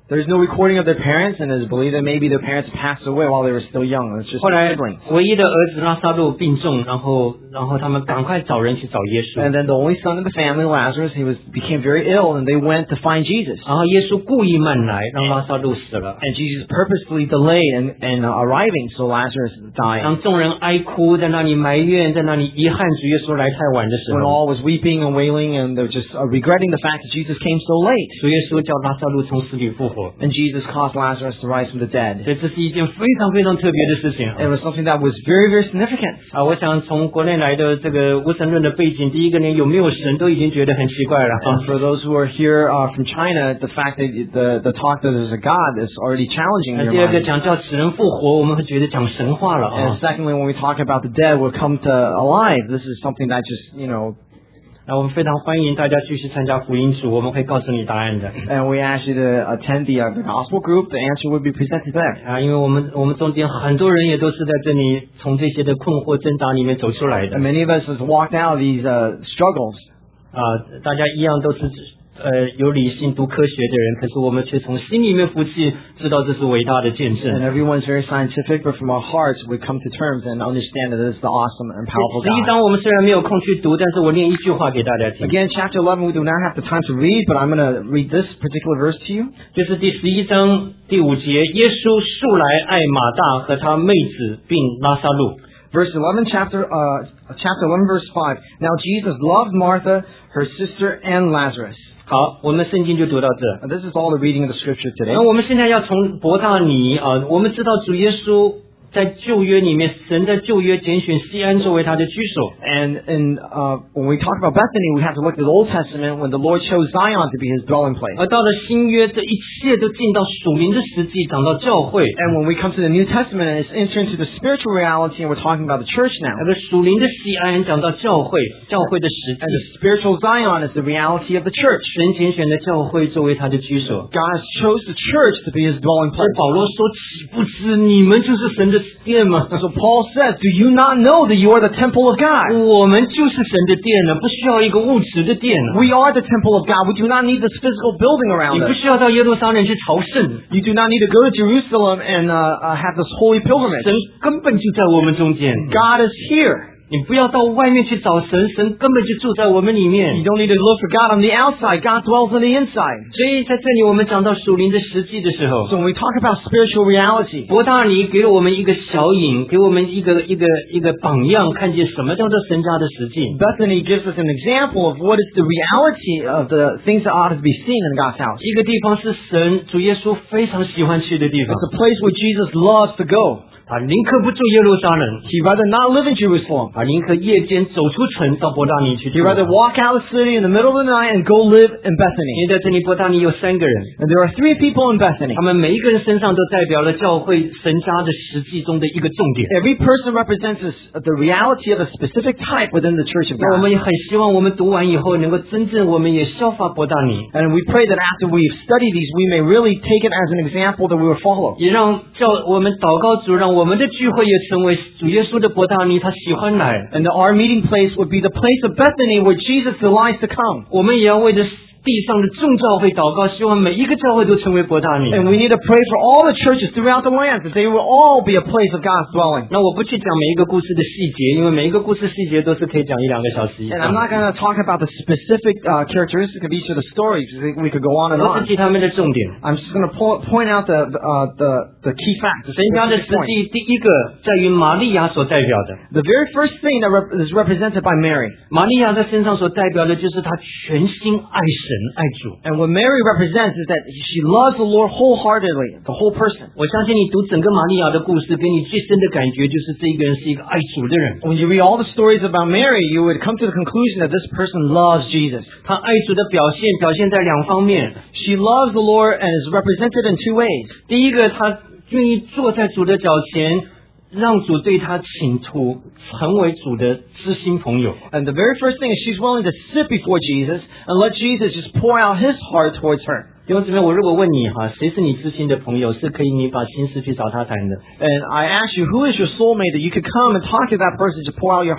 Speaker 2: There's no recording of their parents, and it is believed that maybe their parents passed away while they were still young. It's just
Speaker 1: 后来
Speaker 2: siblings.
Speaker 1: 唯一的儿子拉撒路病重，然后然后他们赶快找人去找耶稣，
Speaker 2: And then the only son of the family, Lazarus, he was became very ill, and they went to find Jesus.
Speaker 1: 然后耶稣故意慢来，让拉撒路死了。
Speaker 2: And Jesus purposefully delayed in, in uh, arriving, so Lazarus died.
Speaker 1: 当众人哀哭，在那里埋怨，在那里遗憾主耶稣来太晚的时
Speaker 2: When
Speaker 1: 候，
Speaker 2: all was weeping and wailing, and they were just uh, regretting the fact that Jesus came so late.
Speaker 1: 主耶稣叫拉撒路从死里复活。
Speaker 2: And Jesus caused Lazarus to rise from the dead.
Speaker 1: 所以这是一件非常非常特别的事情
Speaker 2: It was something that was very, very significant.
Speaker 1: 啊！我想从国内来的这个无神论的背景，第一个呢有没有神都已经觉得很奇怪了
Speaker 2: And for those who are here uh, from China, the fact that the, the talk that there's a God is already challenging
Speaker 1: 那
Speaker 2: their
Speaker 1: 第二个
Speaker 2: minds.
Speaker 1: 讲叫死人复活，我们会觉得讲神话了
Speaker 2: And
Speaker 1: 啊！
Speaker 2: secondly, when we talk about the dead will come to alive, this is something that just, you know,
Speaker 1: 那我们非常欢迎大家继续参加福音组，我们会告诉你答案的
Speaker 2: and we ask you to attend the, uh, the gospel group. The answer will be presented there.
Speaker 1: 啊！因为我们我们中间很多人也都是在这里从这些的困惑挣扎里面走出来的
Speaker 2: And many of us has walked out of these uh, struggles.
Speaker 1: 啊！大家一样都是呃有理性读科学的人，可是我们却从心里面服气，知道这是伟大的见
Speaker 2: And
Speaker 1: 证。
Speaker 2: everyone's very scientific, but from our hearts we come to terms and understand that this is the awesome and powerful
Speaker 1: 十一
Speaker 2: God.
Speaker 1: 章我们虽然没有空去读，但是我念一句话给大家听，
Speaker 2: Again, chapter eleven, we do not have the time to read, but I'm going to read this particular verse to you.
Speaker 1: 就是第十一章第五节，耶稣素来爱马大和他妹子并拉撒路。
Speaker 2: Verse eleven, chapter uh, chapter eleven, verse five. Now Jesus loved Martha, her sister, and Lazarus.
Speaker 1: 好，我们圣经就读到这。
Speaker 2: And this is all the reading of the scripture today.
Speaker 1: 那我们现在要从伯大尼啊，我们知道主耶稣在旧约里面，神在旧约拣选西安作为他的居所。
Speaker 2: And and uh, when we talk about Bethany, we have to look at the Old Testament when the Lord chose Zion to be His dwelling place.
Speaker 1: 而到了新约，这一切都进到属灵的实际，讲到教会。
Speaker 2: And when we come to the New Testament, and it's entered into the spiritual reality, and we're talking about the church now.
Speaker 1: 那个属灵的西安讲到教会，教会的实
Speaker 2: And the
Speaker 1: 际。
Speaker 2: spiritual Zion is the reality of the church.
Speaker 1: 神拣选的教会作为他的居所。
Speaker 2: God chose the church to be His dwelling
Speaker 1: 所以
Speaker 2: place.
Speaker 1: 保罗说：“岂不知你们就是神的殿吗？”
Speaker 2: So Paul says, do you not know that you are the temple of God?
Speaker 1: 我们就是神的殿了，不需要一个物质的殿了。
Speaker 2: We are the temple of God. We do not need this physical building
Speaker 1: 你
Speaker 2: around
Speaker 1: 不
Speaker 2: us.
Speaker 1: 需要到耶路撒冷去朝圣，
Speaker 2: You do not need to go to Jerusalem and uh, uh, have this holy pilgrimage.
Speaker 1: 神根本就在我们中间。
Speaker 2: God is here.
Speaker 1: 你不要到外面去找神，神根本就住在我们里
Speaker 2: You
Speaker 1: 面。
Speaker 2: don't need to look for God on the outside. God dwells on the inside.
Speaker 1: 所以在这里我们讲到属灵的实际的时候，
Speaker 2: So when we talk about spiritual reality,
Speaker 1: 伯大尼给了我们一个小引，给我们一个一个一个榜样，看见什么叫做神家的实际。
Speaker 2: Bethany gives us an example of what is the reality of the things that ought to be seen in God's house.
Speaker 1: 一个地方是神主耶稣非常喜欢去的地方
Speaker 2: It's a place where Jesus loves to go.
Speaker 1: 啊，宁可不住耶路撒冷
Speaker 2: He'd rather not live in Jerusalem.
Speaker 1: 啊，宁可夜间走出城到伯大尼去
Speaker 2: He'd
Speaker 1: 住。
Speaker 2: rather walk out of the city in the middle of the night and go live in
Speaker 1: 因
Speaker 2: Bethany.
Speaker 1: 为在这里伯大尼有三个人，
Speaker 2: And there are three people in Bethany.
Speaker 1: 他们每一个人身上都代表了教会神家的实际中的一个重点。
Speaker 2: Every person represents this, the reality of a specific type within the church of
Speaker 1: 那我
Speaker 2: God.
Speaker 1: 们也很希望我们读完以后，能够真正我们也效法伯大尼，
Speaker 2: And we pray that after we've studied these, we may really take it as an example that we will follow.
Speaker 1: 也让教我们祷告主，让我们的聚会也成为主耶稣的伯大尼，他喜欢来。
Speaker 2: And that our meeting place would be the place of Bethany where Jesus delights to come.
Speaker 1: 我们也要为着地上的众教会祷告，希望每一个教会都成为伯大尼。
Speaker 2: And we need to pray for all the churches throughout the land that they will all be a place of God's dwelling.
Speaker 1: 那我不去讲每一个故事的细节，因为每一个故事细节都是可以讲一两个小时以
Speaker 2: And I'm
Speaker 1: 上。
Speaker 2: not going to talk about the specific uh, characteristics of each of the stories. We could go on and
Speaker 1: 我是
Speaker 2: on.
Speaker 1: 提他们的重点。
Speaker 2: I'm just going to po- point out the, uh, the, the key facts.
Speaker 1: 神家的实
Speaker 2: Point.
Speaker 1: 际，第一个在于玛利亚所代表的。
Speaker 2: The very first thing that rep- is represented by Mary.
Speaker 1: 玛利亚在身上所代表的就是她全心爱神爱主。
Speaker 2: And what Mary represents is that she loves the Lord wholeheartedly, the whole person.
Speaker 1: 我相信你读整个玛利亚的故事，给你最深的感觉就是这个人是一个爱主的人。
Speaker 2: When you read all the stories about Mary, you would come to the conclusion that this person loves Jesus.
Speaker 1: 他爱主的表现表现在两方面。
Speaker 2: She loves the Lord and is represented in two ways.
Speaker 1: 第一个，他愿意坐在主的脚前，让主对他倾吐，成为主的知心朋友。
Speaker 2: And the very first thing is she's willing to sit before Jesus and let Jesus just pour out his heart towards her.
Speaker 1: 弟兄姊妹，我如果问你哈，谁是你知心的朋友，是可以你把心事去找他谈的。
Speaker 2: And I ask you, who is your soulmate that you could come and talk to that person to pour out your heart?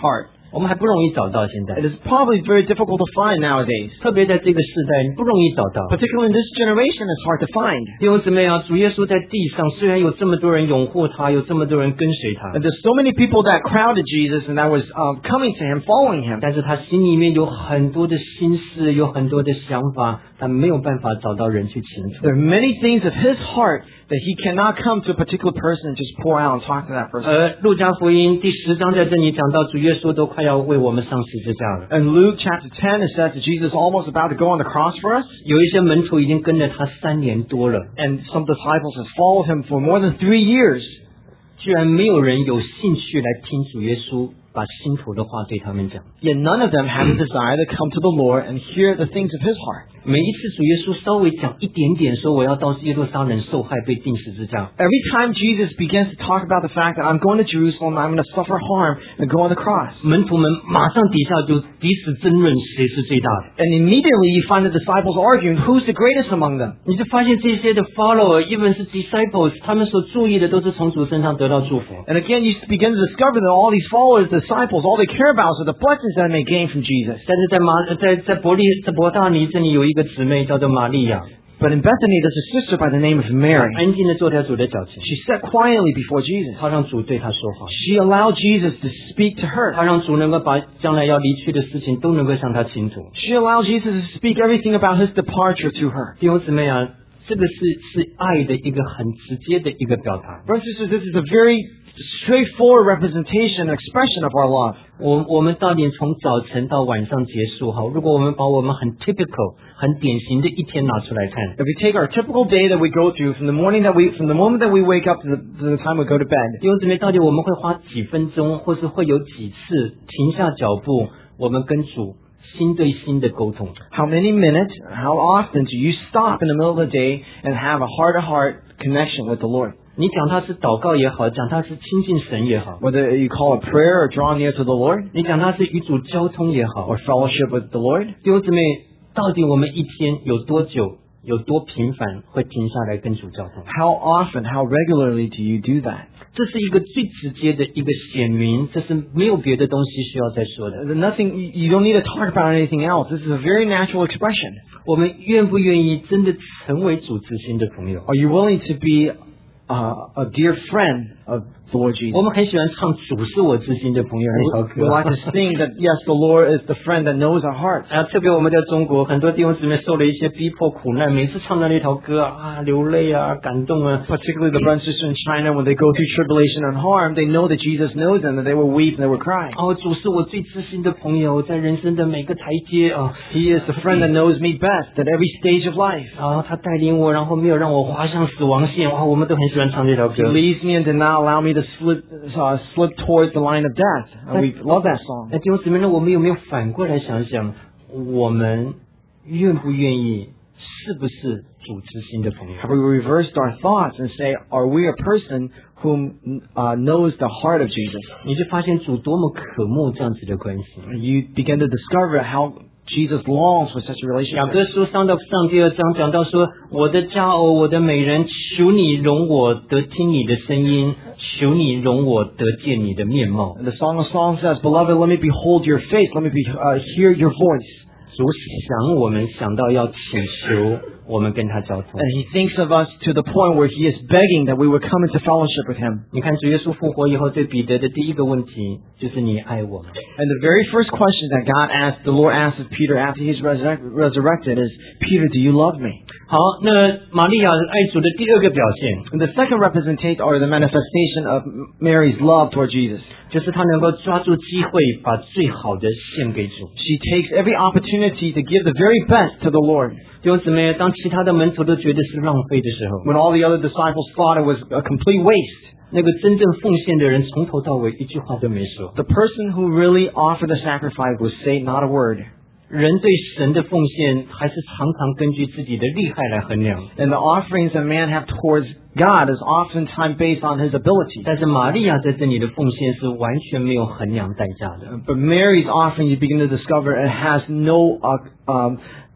Speaker 1: 我们还不容易找到现在
Speaker 2: It is probably very difficult to find nowadays.
Speaker 1: 特别在这个世代不容易找到
Speaker 2: Particularly in this generation, it's hard to find.
Speaker 1: 弟兄姊妹啊，主耶稣在地上虽然有这么多人拥护他，有这么多人跟随他
Speaker 2: And there's so many people that crowded Jesus and that was um, coming to him, following him.
Speaker 1: 但是他心里面有很多的心事，有很多的想法，他没有办法找到人去倾诉
Speaker 2: There are many things of his heart that he cannot come to a particular person and just pour out and talk to that person.
Speaker 1: 而路加福音第十章在这里讲到主耶稣都快要为我们上十字架了
Speaker 2: In Luke chapter ten, it says that Jesus is almost about to go on the cross for us.
Speaker 1: 有一些门徒已经跟着他三年多了
Speaker 2: And some disciples have followed him for more than three years.
Speaker 1: 居然没有人有兴趣来听主耶稣把心头的话对他们讲
Speaker 2: Yet none of them had a desire to come to the Lord and hear the things of his heart.
Speaker 1: 每一次主耶稣稍微讲一点点说我要到耶路撒冷受害被钉十字架
Speaker 2: Every time Jesus begins to talk about the fact that I'm going to Jerusalem, I'm going to suffer harm and go on the cross.
Speaker 1: 门徒们马上底下就彼此争论谁是最大的
Speaker 2: And immediately you find the disciples arguing who's the greatest among them.
Speaker 1: 你就发现这些的 follower even 是 disciples 他们所注意的都是从主身上得到祝福
Speaker 2: And again, you begin to discover that all these followers, disciples, all they care about are the blessings that they may gain from Jesus.
Speaker 1: 但是在马在在伯利在伯大尼这里有一个姊妹叫做玛利亚
Speaker 2: But in Bethany, there's a sister by the name of Mary.
Speaker 1: 安静的坐在主的脚前
Speaker 2: She sat quietly before Jesus.
Speaker 1: 她让主对她说话
Speaker 2: She allowed Jesus to speak to her.
Speaker 1: 她让主能够把将来要离去的事情都能够向她清楚
Speaker 2: She allowed Jesus to speak everything about his departure to her.
Speaker 1: 弟兄姊妹啊这个是是爱的一个很直接的一个表达
Speaker 2: Brothers and sisters, this is a very straightforward representation and expression of our love.
Speaker 1: 我我们到底从早晨到晚上结束哈，如果我们把我们很 typical 很典型的一天拿出来看
Speaker 2: If we take our typical day that we go through from the morning that we, from the moment that we wake up to the, to the time we go to bed,
Speaker 1: 弟兄姊妹，到底我们会花几分钟，或是会有几次停下脚步，我们跟主心对心的沟通？
Speaker 2: how many minutes, how often do you stop in the middle of the day and have a heart-to-heart connection with the Lord?
Speaker 1: 你讲它是祷告也好，讲它是亲近神也好，
Speaker 2: Whether you call it prayer or draw near to the Lord
Speaker 1: 你讲它是与主交通也好，
Speaker 2: or fellowship with the Lord,
Speaker 1: 弟兄姊妹，到底我们一天有多久，有多频繁会停下来跟主交通？
Speaker 2: how often, how regularly do you do that?
Speaker 1: 这是一个最直接的一个显明，这是没有别的东西需要再说的。
Speaker 2: There's nothing, you you don't need to talk about anything else. This is a very natural expression.
Speaker 1: 我们愿不愿意真的成为主之心的朋友？
Speaker 2: Are you willing to be uh, a dear friend of the Lord Jesus?
Speaker 1: 我们很喜欢唱“主是我之心的朋友”那首
Speaker 2: We
Speaker 1: 歌
Speaker 2: like to sing that, yes, the Lord is the friend that knows our hearts.
Speaker 1: 啊，特别我们在中国，很多弟兄姊妹受了一些逼迫苦难，每次唱到那条歌啊，流泪啊，感动啊。
Speaker 2: Particularly the brothers and sisters in China, when they go through tribulation and harm, they know that Jesus knows them, that they will weep and they will cry.
Speaker 1: 哦，主是我最知心的朋友，在人生的每个台阶啊，
Speaker 2: He is the friend that knows me best at every stage of life.
Speaker 1: 啊，他带领我，然后没有让我滑向死亡线。哇，我们都很喜欢唱这条
Speaker 2: He
Speaker 1: 歌。
Speaker 2: leads me and did not allow me to slip, uh, slip towards the line of death. And we love that song.
Speaker 1: 那弟兄姊妹，那我们有没有反过来想想，我们愿不愿意，是不是主之心的朋友？
Speaker 2: Have we reversed our thoughts and say, are we a person whom uh, knows the heart of Jesus?
Speaker 1: 你就发现主多么渴慕这样子的关系。
Speaker 2: You begin to discover how Jesus longs for such a
Speaker 1: 雅
Speaker 2: relationship.
Speaker 1: 各书上到上第二章讲到说，我的佳偶，我的美人，求你容我得听你的声音，求你容我得见你的面貌。
Speaker 2: And the Song of Songs says, Beloved, let me behold your face, let me be, uh, hear your voice.
Speaker 1: 主想我们想到要请求我们跟他交通。
Speaker 2: And he thinks of us to the point where he is begging that we would come into fellowship with him.
Speaker 1: 你看主耶稣复活以后对彼得的第一个问题就是你爱我吗？
Speaker 2: And the very first question that God asked, the Lord asked of Peter after he's resurrect, resurrected is, Peter, do you love me?
Speaker 1: 好，那玛利亚爱主的第二个表现，
Speaker 2: And the second representation or the manifestation of Mary's love toward Jesus.
Speaker 1: 就是她能够抓住机会，把最好的献给主。
Speaker 2: She takes every opportunity to give the very best to the Lord.
Speaker 1: 弟兄姊妹，当其他的门徒都觉得是浪费的时候，
Speaker 2: When all the other disciples thought it was a complete waste,
Speaker 1: 那个真正奉献的人从头到尾一句话都没说。
Speaker 2: the person who really offered the sacrifice would say not a word.
Speaker 1: 人对神的奉献还是常常根据自己的厉害来衡量，
Speaker 2: And the offerings that man have towards God is oftentimes based on his ability.
Speaker 1: 但是玛利亚在这里的奉献是完全没有衡量代价的。
Speaker 2: But Mary's offering, you begin to discover, it has no uh, um,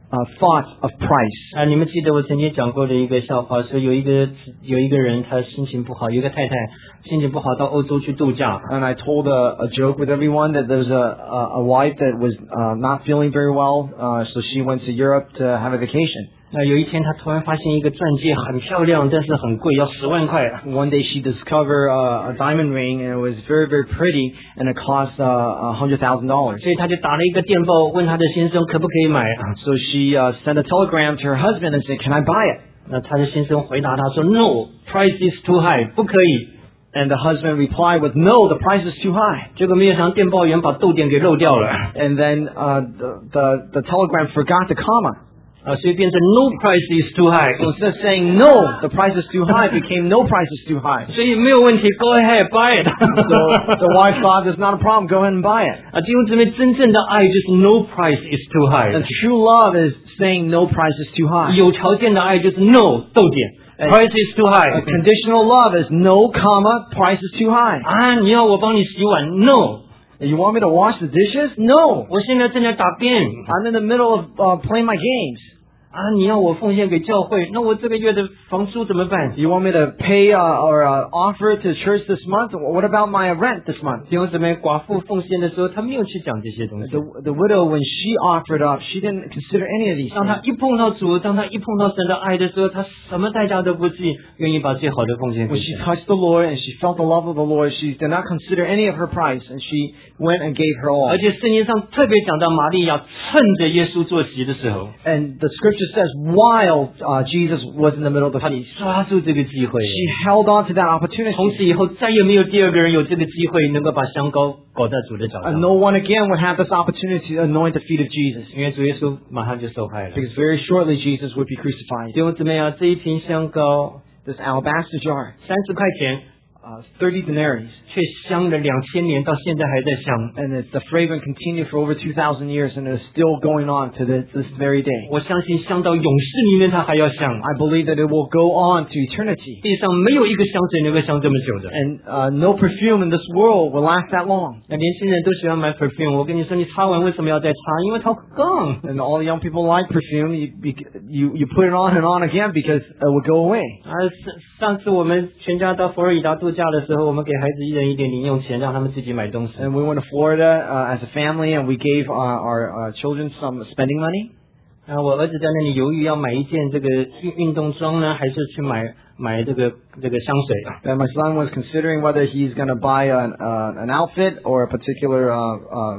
Speaker 2: uh, thoughts of price.
Speaker 1: 啊，你们记得我曾经讲过的一个笑话，说有一个有一个人他心情不好，有一个太太心情不好到欧洲去度假。
Speaker 2: And I told a, a joke with everyone that there's a, a, a wife that was uh, not feeling very well, uh, so she went to Europe to have a vacation.
Speaker 1: 那有一天他突然发现一个钻戒很漂亮，但是很贵，要十万块。
Speaker 2: One day she discovered uh, a diamond ring, and it was very, very pretty, and it cost uh, a hundred thousand dollars.
Speaker 1: 所以他就打了一个电报问他的先生可不可以买。
Speaker 2: So she uh, sent a telegram to her husband and said, "Can I buy it?"
Speaker 1: 那他的先生回答他说 No, price is too high， 不可以。
Speaker 2: And the husband replied with, "No, the price is too high."
Speaker 1: 结果没有想到电报员把逗点给漏掉了，
Speaker 2: And then uh, the, the the telegram forgot the comma.
Speaker 1: 啊，所以变成 No price is too high。
Speaker 2: So instead of saying no, the price is too high, it became no price is too high.
Speaker 1: 所以没有问题 ，Go ahead buy it。
Speaker 2: So the wife thought, "There's not a problem. Go ahead and buy it."
Speaker 1: 啊，弟兄姊妹，真正的爱就是 No price is too high。
Speaker 2: And true love is saying no price is too high.
Speaker 1: 有条件的爱就是 No 逗点 ，price is too
Speaker 2: A
Speaker 1: high。
Speaker 2: conditional love is no comma, price is too high.
Speaker 1: 啊，你要我帮你洗碗 ？No，
Speaker 2: You want me to wash the dishes? No.
Speaker 1: 我现在正在打 game。
Speaker 2: I'm in the middle of uh, playing my games.
Speaker 1: 啊，你要我奉献给教会，那我这个月的房租怎么办？
Speaker 2: You want me to pay uh, or uh, offer to church this month? What about my rent this month?
Speaker 1: 弟兄姊妹，寡妇奉献的时候，她没有去讲这些东西。
Speaker 2: The, the widow, when she offered up, she didn't consider any of these
Speaker 1: 当她
Speaker 2: things.
Speaker 1: 一碰到主，当她一碰到神的爱的时候，她什么代价都不计，愿意把最好的奉献给
Speaker 2: When she
Speaker 1: 神。
Speaker 2: touched the Lord and she felt the love of the Lord, she did not consider any of her price, and she went and gave her all.
Speaker 1: 而且圣经上特别讲到玛利亚趁着耶稣坐席的时候，
Speaker 2: And the scripture says, while uh, Jesus was in the middle of the
Speaker 1: 她
Speaker 2: feast,
Speaker 1: 抓住这个机会，
Speaker 2: she held on to that
Speaker 1: 从
Speaker 2: opportunity.
Speaker 1: 此以后再也没有第二个人有这个机会能够把香膏搞在主的脚
Speaker 2: And
Speaker 1: 上，
Speaker 2: no one again would have this opportunity to anoint the feet of Jesus.
Speaker 1: 因为主耶稣马上就受害了。
Speaker 2: Because very shortly Jesus would be crucified.
Speaker 1: 弟兄姊妹啊，这一瓶香膏
Speaker 2: This alabaster jar,
Speaker 1: 三十块钱，
Speaker 2: uh, thirty denarii,
Speaker 1: 却香了两千年，到现在还在香。
Speaker 2: and it's, the fragrance continued for over two thousand years, and it's still going on to this, this very day.
Speaker 1: 我相信香到永世里面它还要香。
Speaker 2: I believe that it will go on to eternity.
Speaker 1: 地上没有一个香水能够香这么久的。
Speaker 2: And uh, no perfume in this world will last that long.
Speaker 1: 那年轻人都喜欢买 perfume， 我跟你说，你擦完为什么要再擦？因为它杠。
Speaker 2: And all the young people like perfume. You, you, you put it on and on again because it will go away.
Speaker 1: 啊，上上次我们全家到佛罗里达度假的时候，我们给孩子一人一点零用钱，让他们自己买东西。
Speaker 2: And we went to Florida uh, as a family, and we gave uh, our uh, children some spending money.
Speaker 1: 啊，我儿子在那里犹豫要买一件这个运运动装呢，还是去买买这个这个香水。
Speaker 2: And my son was considering whether he's going to buy an, uh, an outfit or a particular uh, uh,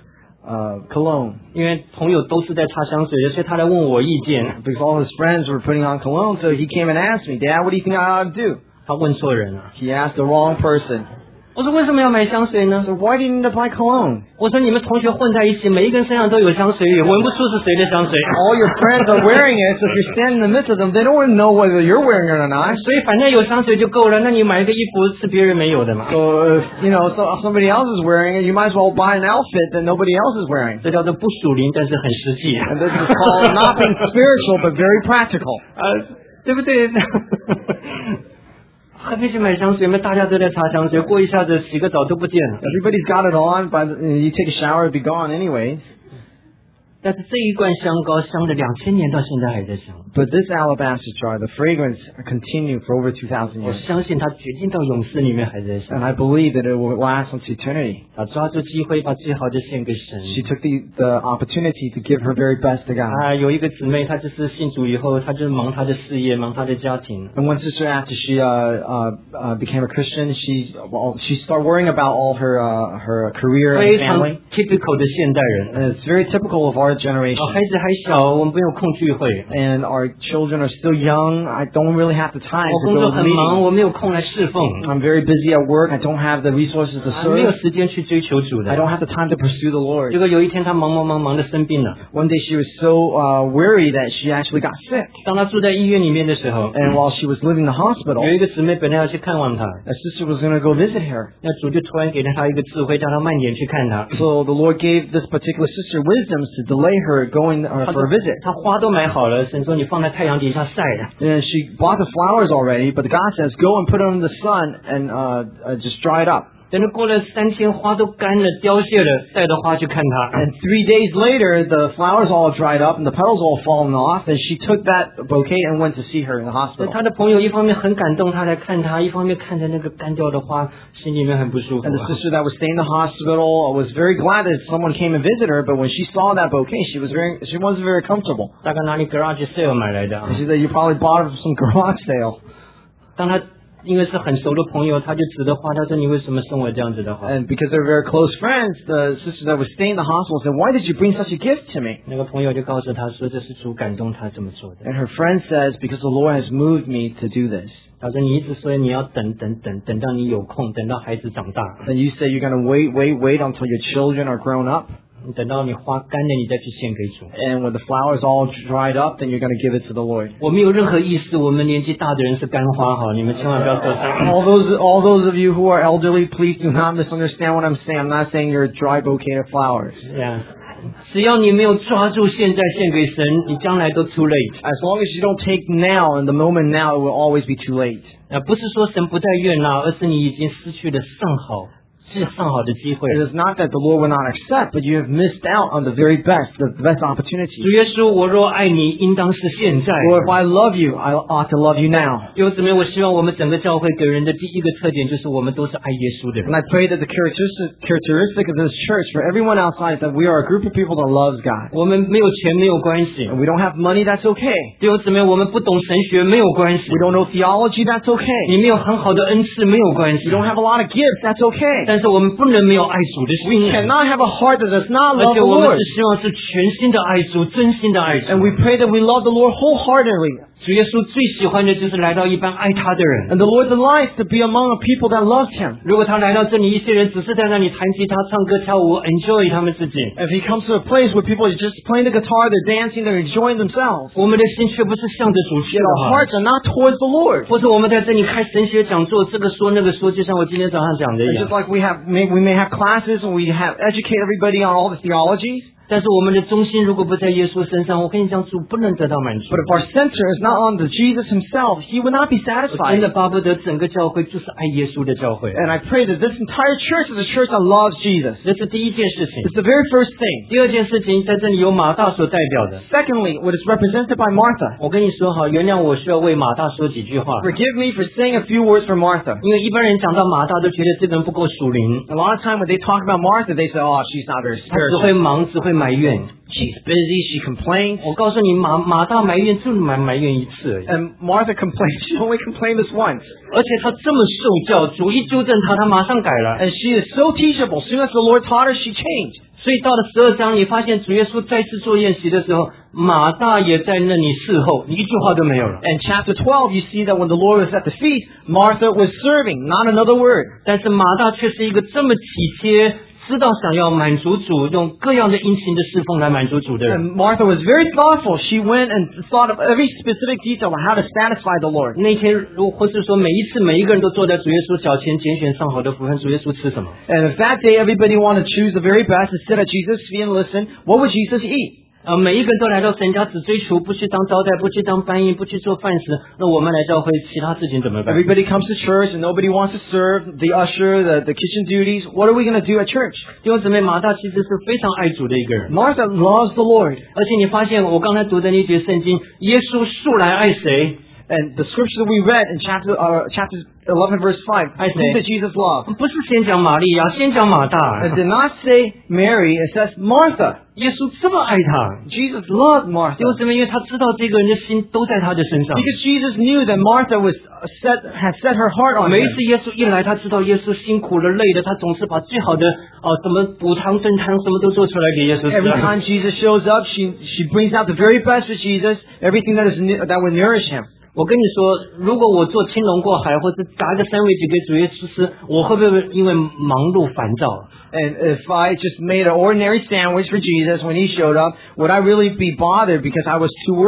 Speaker 2: uh, cologne.
Speaker 1: 因为朋友都是在擦香水的，所以他来问我意见。
Speaker 2: Because all his friends were putting on cologne, so he came and asked me, "Dad, what do you think I ought to do?"
Speaker 1: 他问错人了。
Speaker 2: He asked the wrong person.
Speaker 1: 我说为什么要买香水呢？
Speaker 2: So why do you need to buy cologne?
Speaker 1: 我说你们同学混在一起，每一个人身上都有香水，也闻不出是谁的香水。
Speaker 2: All your friends are wearing it, so if you're standing in the midst of them, they don't even know whether you're wearing it or not.
Speaker 1: 所以反正有香水就够了，那你买一个衣服是别人没有的嘛。
Speaker 2: So if, you know, so if somebody else is wearing it, you might as well buy an outfit that nobody else is wearing.
Speaker 1: 这叫做不属灵，但是很实际。
Speaker 2: And this is called not being spiritual, but very practical.
Speaker 1: 呃，对不对？何必去买香水嘛？大家都在擦香水，过一下子洗个澡都不见了。
Speaker 2: Everybody's got it on, but you take a shower, it'd be gone anyways.
Speaker 1: 但是这一罐香膏香了两千年，到现在还在香。
Speaker 2: But this alabaster jar, the fragrance continued for over two thousand
Speaker 1: 我
Speaker 2: years.
Speaker 1: 相信它决定到永世里面还在
Speaker 2: And
Speaker 1: 香。
Speaker 2: I believe that it will last unto eternity.
Speaker 1: 他抓住机会，把最好的献给神。
Speaker 2: She took the, the opportunity to give her very best to God.
Speaker 1: 啊，有一个姊妹，她就是信主以后，她就是忙她的事业，忙她的家庭。
Speaker 2: And one sister, after she uh, uh, uh, became a Christian, she well, she started worrying about all her uh, her career
Speaker 1: 非
Speaker 2: and
Speaker 1: 常
Speaker 2: family.
Speaker 1: typical 的现代人。
Speaker 2: And it's very typical of our generation.
Speaker 1: 哦，孩子还小，我们没有空聚会。
Speaker 2: And our children are still young. I don't really have the time
Speaker 1: 我
Speaker 2: to
Speaker 1: 工
Speaker 2: go
Speaker 1: 作
Speaker 2: to
Speaker 1: 很忙，
Speaker 2: meetings.
Speaker 1: 我没有空来侍奉，
Speaker 2: I'm very busy at work. I don't have the resources to
Speaker 1: 啊没有
Speaker 2: serve.
Speaker 1: 时间去追求主
Speaker 2: I
Speaker 1: 的。
Speaker 2: don't have the time to pursue the Lord.
Speaker 1: 结果有一天，她忙忙忙忙的生病了。
Speaker 2: One day she was so uh, weary that she actually got sick.
Speaker 1: 当她住在医院里面的时候，
Speaker 2: And while she was living in the hospital,
Speaker 1: 有一个姊妹本来要去看望她，
Speaker 2: a sister was going to go visit her.
Speaker 1: 那主就突然给了她一个智慧，叫她慢点去看她。
Speaker 2: So the Lord gave this particular sister wisdom to delay her going uh,
Speaker 1: 她
Speaker 2: for a visit.
Speaker 1: 她花都买好了，神说你放在太阳底下晒的。
Speaker 2: And she bought the flowers already, but God says, go and put it in the sun and uh, uh, just dry it up.
Speaker 1: 等到过了三天，花都干了、凋谢了，带着花去看他。
Speaker 2: And three days later, the flowers all dried up and the petals all fallen off, and she took that bouquet and went to see her in the
Speaker 1: 所以
Speaker 2: hospital.
Speaker 1: 他的朋友一方面很感动，他来看他；一方面看着那个干掉的花，心里面很不舒服
Speaker 2: And the
Speaker 1: 啊。
Speaker 2: sister that was staying in the hospital was very glad that someone came and visited her, but when she saw that bouquet, she was very, she wasn't very comfortable.
Speaker 1: 大概哪里 garage sale 买来的啊
Speaker 2: And？ she said, you probably bought it from some garage sale.
Speaker 1: 当他因为是很熟的朋友，他就指着花，他说：“你为什么送我这样子的花？”
Speaker 2: And because they were very close friends, the sister that was staying in the hospital said, why did you bring such a gift to me?
Speaker 1: 那个朋友就告诉他说：“这是主感动他这么做的。
Speaker 2: And her friend says, because the Lord has moved me to do this. ”
Speaker 1: 他说：“你一直说你要等等等等到你有空，等到孩子长大，
Speaker 2: And you say you're going to wait, wait, wait until your children are grown up.
Speaker 1: 等到你花干了，你再去献给主。
Speaker 2: And when the flowers all dried up, then you're going to give it to the Lord.
Speaker 1: 我没有任何意思，我们年纪大的人是干花哈，你们千万不要受伤。
Speaker 2: All those, all those of you who are elderly, please do not misunderstand what I'm saying. I'm not saying you're a dry bouquet of flowers.
Speaker 1: 这样，只要你没有抓住现在献给神，你将来都 too late。
Speaker 2: As long as you don't take now, in the moment now, it will always be too late.
Speaker 1: 啊，不是说神不再悦纳，而是你已经失去了上好、是上好的机会。
Speaker 2: It is not that the Lord will not accept, but you have missed out on the very best, the best opportunity.
Speaker 1: 主耶稣，我若爱你，应当是现在。
Speaker 2: Lord, if I love you, I ought to love you now.
Speaker 1: 弟兄姊妹，我希望我们整个教会给人的第一个特点就是我们都是爱耶稣的人
Speaker 2: And。I pray that the characteristic, characteristic of this church for everyone outside is that we are a group of people that loves God.
Speaker 1: 我们没有钱没有关系，
Speaker 2: And we don't have money, that's okay.
Speaker 1: 弟兄姊妹，我们不懂神学没有关系，
Speaker 2: We don't know theology, that's okay.
Speaker 1: 你没有很好的恩赐没有关系
Speaker 2: We，don't have a lot of gifts, that's okay.
Speaker 1: 但是我们不能没有爱主的
Speaker 2: We
Speaker 1: 心，
Speaker 2: cannot have a heart that does not
Speaker 1: 而
Speaker 2: love
Speaker 1: 且
Speaker 2: the
Speaker 1: 我们
Speaker 2: Lord.
Speaker 1: 是希望是全心的爱主，真心的爱主。
Speaker 2: And we pray that we love the Lord wholeheartedly.
Speaker 1: 主耶稣最喜欢的就是来到一般爱他的人。
Speaker 2: And the Lord delights to be among a people that loves Him.
Speaker 1: 如果他来到这里，一些人只是在那里弹吉他、唱歌、跳舞 ，enjoy 他们自己，
Speaker 2: If He comes to a place where people are just playing the guitar, they're dancing, they're enjoying themselves,
Speaker 1: 我们的心却不是向着主去
Speaker 2: yet
Speaker 1: 的
Speaker 2: our
Speaker 1: 哈。
Speaker 2: hearts are not towards the Lord.
Speaker 1: 或者我们在这里开神学讲座，这个说那个说，就像我今天早上讲的一
Speaker 2: It's
Speaker 1: 样
Speaker 2: just。like we have, may, we may have classes and we have educate everybody on all the theologies.
Speaker 1: 但是我们的中心如果不在耶稣身上，我跟你讲，主不能得到满足。
Speaker 2: But if our center is not on the Jesus Himself, He will not be
Speaker 1: 我真
Speaker 2: satisfied.
Speaker 1: 的巴不得整个教会就是爱耶稣的教会，
Speaker 2: And I pray that this entire church is a church that loves Jesus.
Speaker 1: 这是第一件事情。
Speaker 2: It's the very first thing.
Speaker 1: 第二件事情，在这里有马大所代表的。
Speaker 2: Secondly, what is represented by Martha.
Speaker 1: 我跟你说哈，原谅我需要为马大说几句话，
Speaker 2: Forgive me for saying a few words for Martha.
Speaker 1: 因为一般人讲到马大都觉得这个人不够属灵，
Speaker 2: A lot of time when they talk about Martha, they say, oh, she's not very
Speaker 1: 他只
Speaker 2: spiritual.
Speaker 1: 会忙，只会埋怨。
Speaker 2: She's busy, she complains.
Speaker 1: 我告诉你，马马大埋怨就埋埋怨一次而已，
Speaker 2: And Martha complains. She only complained this once.
Speaker 1: 而且他这么受教，主一纠正他，他马上改了。
Speaker 2: And she is so teachable. As soon as the Lord taught her, she changed.
Speaker 1: 所以到了十二章，你发现主耶稣再次做宴席的时候，马大也在那里侍候，一句话都没有了。
Speaker 2: And chapter twelve, you see that when the Lord was at the feast, Martha was serving, not another word.
Speaker 1: 但是马大却是一个这么体贴，知道想要满足主，用各样的殷勤的侍奉来满足主的人。
Speaker 2: And Martha was very thoughtful. She went and thought of every specific detail of how to satisfy the Lord.
Speaker 1: 那天，如或是说每一次每一个人都坐在主耶稣脚前拣选上好的福分，主耶稣吃什么？
Speaker 2: And if that day everybody wanted to choose the very best and sit at Jesus' feet and listen, what would Jesus eat?
Speaker 1: 呃，每一个人都来到神家，只追求不去当招待，不去当翻译，不去做饭食。那我们来教会，其他事情怎么办？
Speaker 2: Everybody comes to church and nobody wants to serve the usher, the, the kitchen duties. What are we going to do at church?
Speaker 1: 弟兄姊妹，马大其实是非常爱主的一个人，
Speaker 2: Martha loves the Lord.
Speaker 1: 而且你发现我刚才读的那节圣经，耶稣素来爱谁？
Speaker 2: And the scripture that we read in chapter uh, chapter eleven verse five,
Speaker 1: I
Speaker 2: who
Speaker 1: say-
Speaker 2: did Jesus love?
Speaker 1: 不是先讲玛利亚，先讲马大。
Speaker 2: It did not say Mary, it says Martha.
Speaker 1: 耶稣这么爱他，
Speaker 2: Jesus loved Martha.
Speaker 1: 弟兄姊妹，因为他知道这个人的心都在他的身上。
Speaker 2: Because Jesus knew that Martha was uh, set, had set her heart on
Speaker 1: 每一
Speaker 2: him.
Speaker 1: 次耶稣一来，他知道耶稣辛苦了、累的，他总是把最好的哦，什么补汤、炖汤，什么都做出来给耶稣
Speaker 2: Every
Speaker 1: 吃。
Speaker 2: time Jesus shows up, she she brings out the very best for Jesus, everything that is nu- that would nourish him.
Speaker 1: 我跟你说，如果我做青龙过海，或者炸个三味鸡给主耶稣吃，我会不会因为忙碌烦躁？
Speaker 2: And if I just made an ordinary sandwich for Jesus when he showed up, would I really be bothered because I was too worried?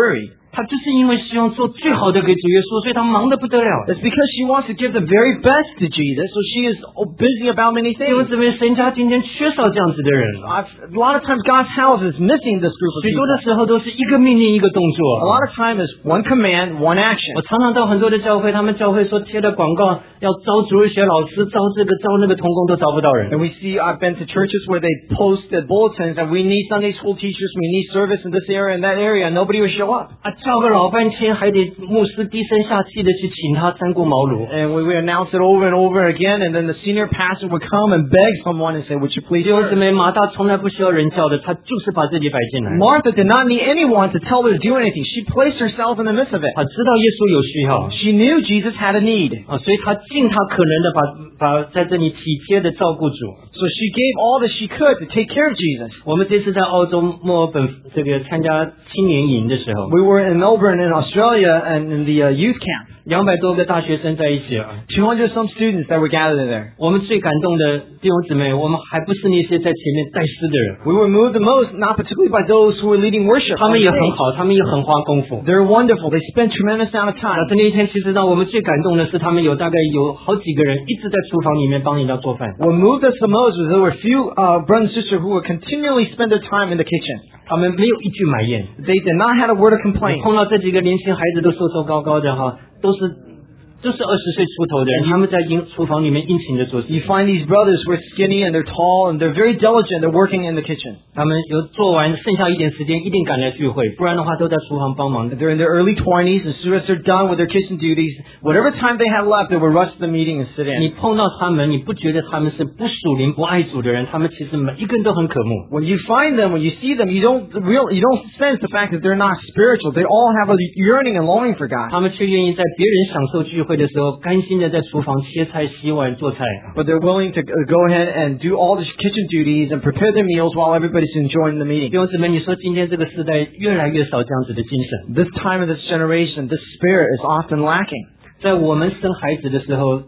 Speaker 1: 她就是因为希望做最好的给主耶稣，所以她忙得不得了。
Speaker 2: It's because she wants to give the very best to Jesus, so she is busy about many
Speaker 1: 弟兄
Speaker 2: things.
Speaker 1: 姊妹，神家今天缺少这样子的人，
Speaker 2: I've, a lot of times God's house is missing this group of
Speaker 1: 许多
Speaker 2: people.
Speaker 1: 的时候都是一个命令一个动
Speaker 2: A
Speaker 1: 作。
Speaker 2: lot of time is one command, one action.
Speaker 1: 我常常到很多的教会，他们教会说贴的广告要招主日学老师，招这个招那个，同工都招不到人。
Speaker 2: And we see, I've been to churches where they post the bulletins that we need Sunday school teachers, we need service in this area and that area, and nobody will show up.
Speaker 1: 啊，叫个老半天，还得牧师低声下气的去请他三顾茅庐。
Speaker 2: And we would announce it over and over again, and then the senior pastor would come and beg someone and say, would you please
Speaker 1: 弟兄姊
Speaker 2: serve?
Speaker 1: 妹，马大从来不需要人叫的，他就是把自己摆进来。
Speaker 2: Martha did not need anyone to tell her to do anything. She placed herself in the midst of it.
Speaker 1: 他知道耶稣有需要
Speaker 2: She knew Jesus had a need.
Speaker 1: 啊，所以他尽他可能的把把在这里体贴的照顾主。
Speaker 2: So she gave all that she could to take care of Jesus.
Speaker 1: 我们这次在澳洲墨尔本这个参加青年营的时候，
Speaker 2: We were in Melbourne in Australia and in the uh, youth camp.
Speaker 1: 两百多个大学生在一起啊。
Speaker 2: two hundred some students that were gathered there.
Speaker 1: 我们最感动的弟兄姊妹，我们还不是那些在前面带诗的人，
Speaker 2: We were moved the most, not particularly by those who were leading worship.
Speaker 1: 他
Speaker 2: on
Speaker 1: 们也很
Speaker 2: stage.
Speaker 1: 好，他们也很花功夫。
Speaker 2: They're wonderful. They spend tremendous amount of
Speaker 1: 那
Speaker 2: time.
Speaker 1: 在那一天，其实让我们最感动的是，他们有大概有好几个人一直在厨房里面帮人家做饭。
Speaker 2: What moved us the most was there were a few uh, brothers and sisters who would continually spend their time in the kitchen.
Speaker 1: 他们没有一句埋怨。
Speaker 2: They did not have a word of
Speaker 1: 你
Speaker 2: complaint.
Speaker 1: 碰到这几个年轻孩子都瘦瘦高高的哈，都是都是二十岁出头的人，他们在殷厨房里面殷勤的做事。
Speaker 2: You find these brothers who are skinny and they're tall and they're very diligent. They're working in the kitchen.
Speaker 1: 他们有做完，剩下一点时间一定赶来聚会，不然的话都在厨房帮忙。
Speaker 2: They're in their early twenties. As soon as they're done with their kitchen duties, whatever time they have left, they will rush to the meeting and sit
Speaker 1: 你
Speaker 2: in.
Speaker 1: 碰到他们，你不觉得他们是不属灵、不爱主的人？他们其实每一个人都很渴慕。
Speaker 2: When you find them, when you see them, you don't real, you don't sense the fact that they're not spiritual. They all have a yearning and longing for God.
Speaker 1: 他们却愿意在别人享受聚会的时候，甘心的在厨房切菜、洗碗、做菜。
Speaker 2: But they're willing to uh, go ahead and do all the kitchen duties and prepare their meals while everybody's enjoying the
Speaker 1: 弟
Speaker 2: meeting.
Speaker 1: 兄姊妹，你说今天这个时代越来越少这样子的精神。
Speaker 2: This time of this generation, this spirit is often lacking.
Speaker 1: 在我们生孩子的时候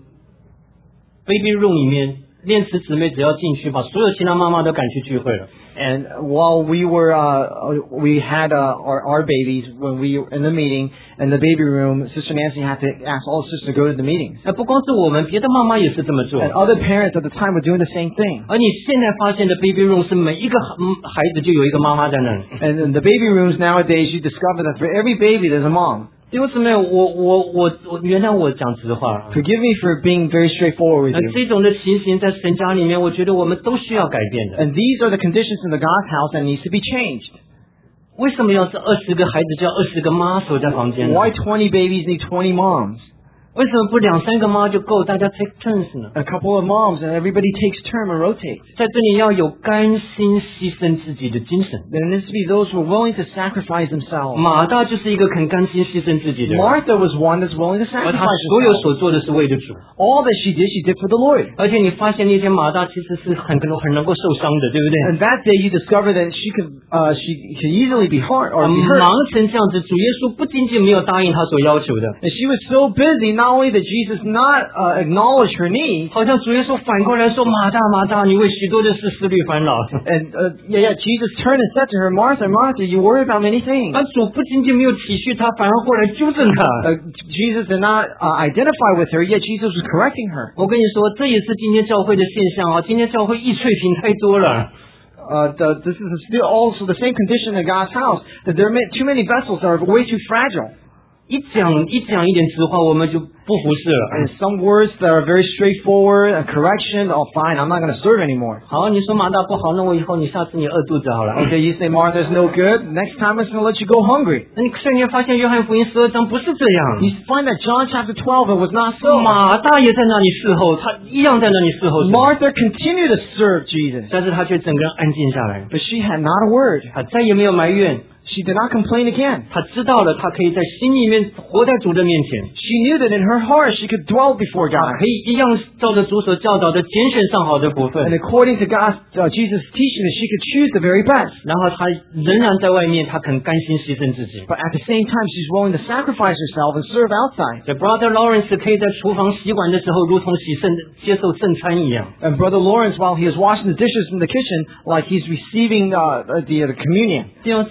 Speaker 1: ，baby room 里面，练词姊妹只要进去，把所有其他妈妈都赶去聚会了。
Speaker 2: And while we were, uh, we had uh, our, our babies when we were in the meeting in the baby room, Sister Nancy had to ask all the sisters to go to the meetings.
Speaker 1: 那不光是我们，别的妈妈也是这么做。
Speaker 2: And other parents at the time were doing the same thing.
Speaker 1: 而你现在发现的 baby room 是每一个嗯孩子就有一个妈妈在那里。
Speaker 2: And in the baby rooms nowadays, you discover that for every baby, there's a mom.
Speaker 1: 弟兄姊妹，我我我我原谅我讲直话。
Speaker 2: Forgive me for being very straightforward with
Speaker 1: 那
Speaker 2: you.
Speaker 1: 这种的情形在神家里面，我觉得我们都需要改变的。
Speaker 2: And these are the conditions in the God's house that needs to be changed.
Speaker 1: 为什么要是二十个孩子叫二十个妈守在房间呢？
Speaker 2: Why twenty babies need twenty moms?
Speaker 1: 为什么不两三个妈就够，大家 take turns 呢？
Speaker 2: A couple of moms and everybody takes turn and rotates.
Speaker 1: 在这里要有甘心牺牲自己的精神。
Speaker 2: There needs to be those who are willing to sacrifice themselves.
Speaker 1: 马大就是一个肯甘心牺牲自己的人，
Speaker 2: Martha was one that's willing to
Speaker 1: 而他
Speaker 2: sacrifice
Speaker 1: 所有
Speaker 2: herself.
Speaker 1: 所做的是为了主。
Speaker 2: All that she did, she did for the Lord.
Speaker 1: 而且你发现那天马大其实是很可能很能够受伤的，对不对？
Speaker 2: And that day you discover that she could, uh, she could easily be hurt or be
Speaker 1: 忙
Speaker 2: hurt.
Speaker 1: 成这样子，主耶稣不仅仅没有答应他所要求的，
Speaker 2: And she was so busy, not only that Jesus not uh, acknowledge her needs,
Speaker 1: 好像主耶稣反过来说：“马大，马大，你为许多的事思虑烦恼。”
Speaker 2: and uh, yeah, yeah, Jesus turned and said to her, Martha, Martha, you worry about many things.
Speaker 1: 而主不仅仅没有体恤他，反而过来纠正他。
Speaker 2: Uh, Jesus did not uh, identify with her, yet Jesus was correcting her.
Speaker 1: 我跟你说，这也是今天教会的现象啊！今天教会易碎品太多了。
Speaker 2: Uh, the, this is still also the same condition in God's house, that there are ma- too many vessels that are way too fragile.
Speaker 1: 一讲一讲一点直话，我们就不服侍了。
Speaker 2: And some words that are very straightforward, a correction, oh fine, I'm not going to serve anymore.
Speaker 1: 好，你说马大不好，那我以后你下次你饿肚子好了。
Speaker 2: Okay, you say Martha's no good, next time I'm going to let you go hungry.
Speaker 1: 那你瞬间发现约翰福音十二章不是这样，
Speaker 2: You find that John chapter twelve, it was not so.
Speaker 1: 马大也在那里侍候，他一样在那里侍候神，
Speaker 2: Martha continued to serve Jesus,
Speaker 1: 但是他却整个人安静下来，
Speaker 2: but she had not a word.
Speaker 1: 他再也没有埋怨，
Speaker 2: She did not complain again.
Speaker 1: 他知道了，他可以在心里面活在主的面前，
Speaker 2: She knew that in her heart she could dwell before
Speaker 1: 他
Speaker 2: God.
Speaker 1: 可以一样照着主所教导的拣选上好的部
Speaker 2: And
Speaker 1: 分，
Speaker 2: according to God's, uh, Jesus' teaching, that she could choose the very best.
Speaker 1: 然后他仍然在外面，他肯甘心牺牲自己。
Speaker 2: But at the same time, she's willing to sacrifice herself and serve outside.
Speaker 1: 这 Brother Lawrence 可以在厨房洗碗的时候，如同洗圣接受圣餐一样。
Speaker 2: And Brother Lawrence, while he was washing the dishes in the kitchen, like he's receiving uh, the, the communion.
Speaker 1: 弟兄姊妹，这两个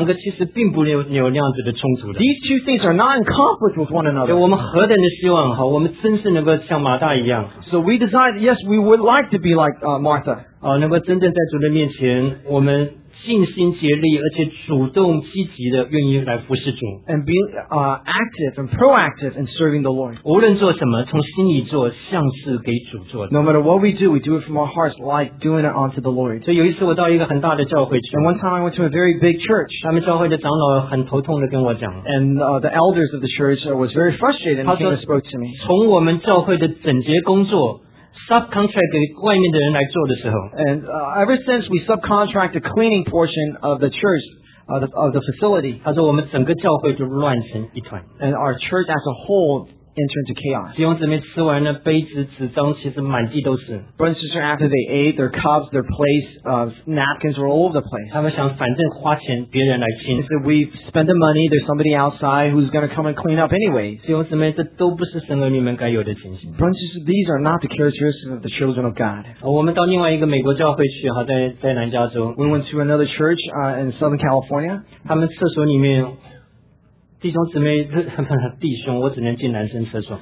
Speaker 1: 个其实并不有有那样子的冲突的。
Speaker 2: These two things are not in conflict with one
Speaker 1: 对，
Speaker 2: another.
Speaker 1: 我们何等的希望哈，我们真是能够像马大一样，
Speaker 2: So we decide, yes, we would like to be like uh, Martha.
Speaker 1: 啊，能够真正在主的面前，我们尽心竭力，而且主动积极的愿意来服侍主。
Speaker 2: And be uh, active and proactive in serving the Lord.
Speaker 1: 无论做什么，从心里做，像是给主做的。
Speaker 2: No matter what we do, we do it from our hearts, like doing it unto the Lord.
Speaker 1: 所以有一次我到一个很大的教会去，
Speaker 2: And one time I went to a very big church,
Speaker 1: 他们教会的长老很头痛的跟我讲，
Speaker 2: and uh, the elders of the church uh, was very frustrated and came and spoke to me.
Speaker 1: 从我们教会的整洁工作 subcontract 给外面的人来做的时候，
Speaker 2: And uh, ever since we subcontract the cleaning portion of the church, uh, the, of the facility,
Speaker 1: 他说我们整个教会就乱成一团。
Speaker 2: and our church as a whole enter into chaos.
Speaker 1: 弟兄姊妹吃完了杯子、纸张，其实满地都是。
Speaker 2: Brothers and sisters, after they ate, their cups, their plates, uh, napkins were all over the place.
Speaker 1: 他们想，反正花钱别人来
Speaker 2: They
Speaker 1: 清。
Speaker 2: said, we spend the money, there's somebody outside who's going to come and clean up anyways.
Speaker 1: 弟兄姊妹，这都不是神儿女们该有的情形。
Speaker 2: Brothers and sisters, these are not the characteristics of the children of God.
Speaker 1: 我们到另外一个美国教会去，哈，在在南加州，
Speaker 2: We went to another church uh, in Southern California.
Speaker 1: 他们厕所里面，弟兄姊妹，弟兄，我只能进男生厕所。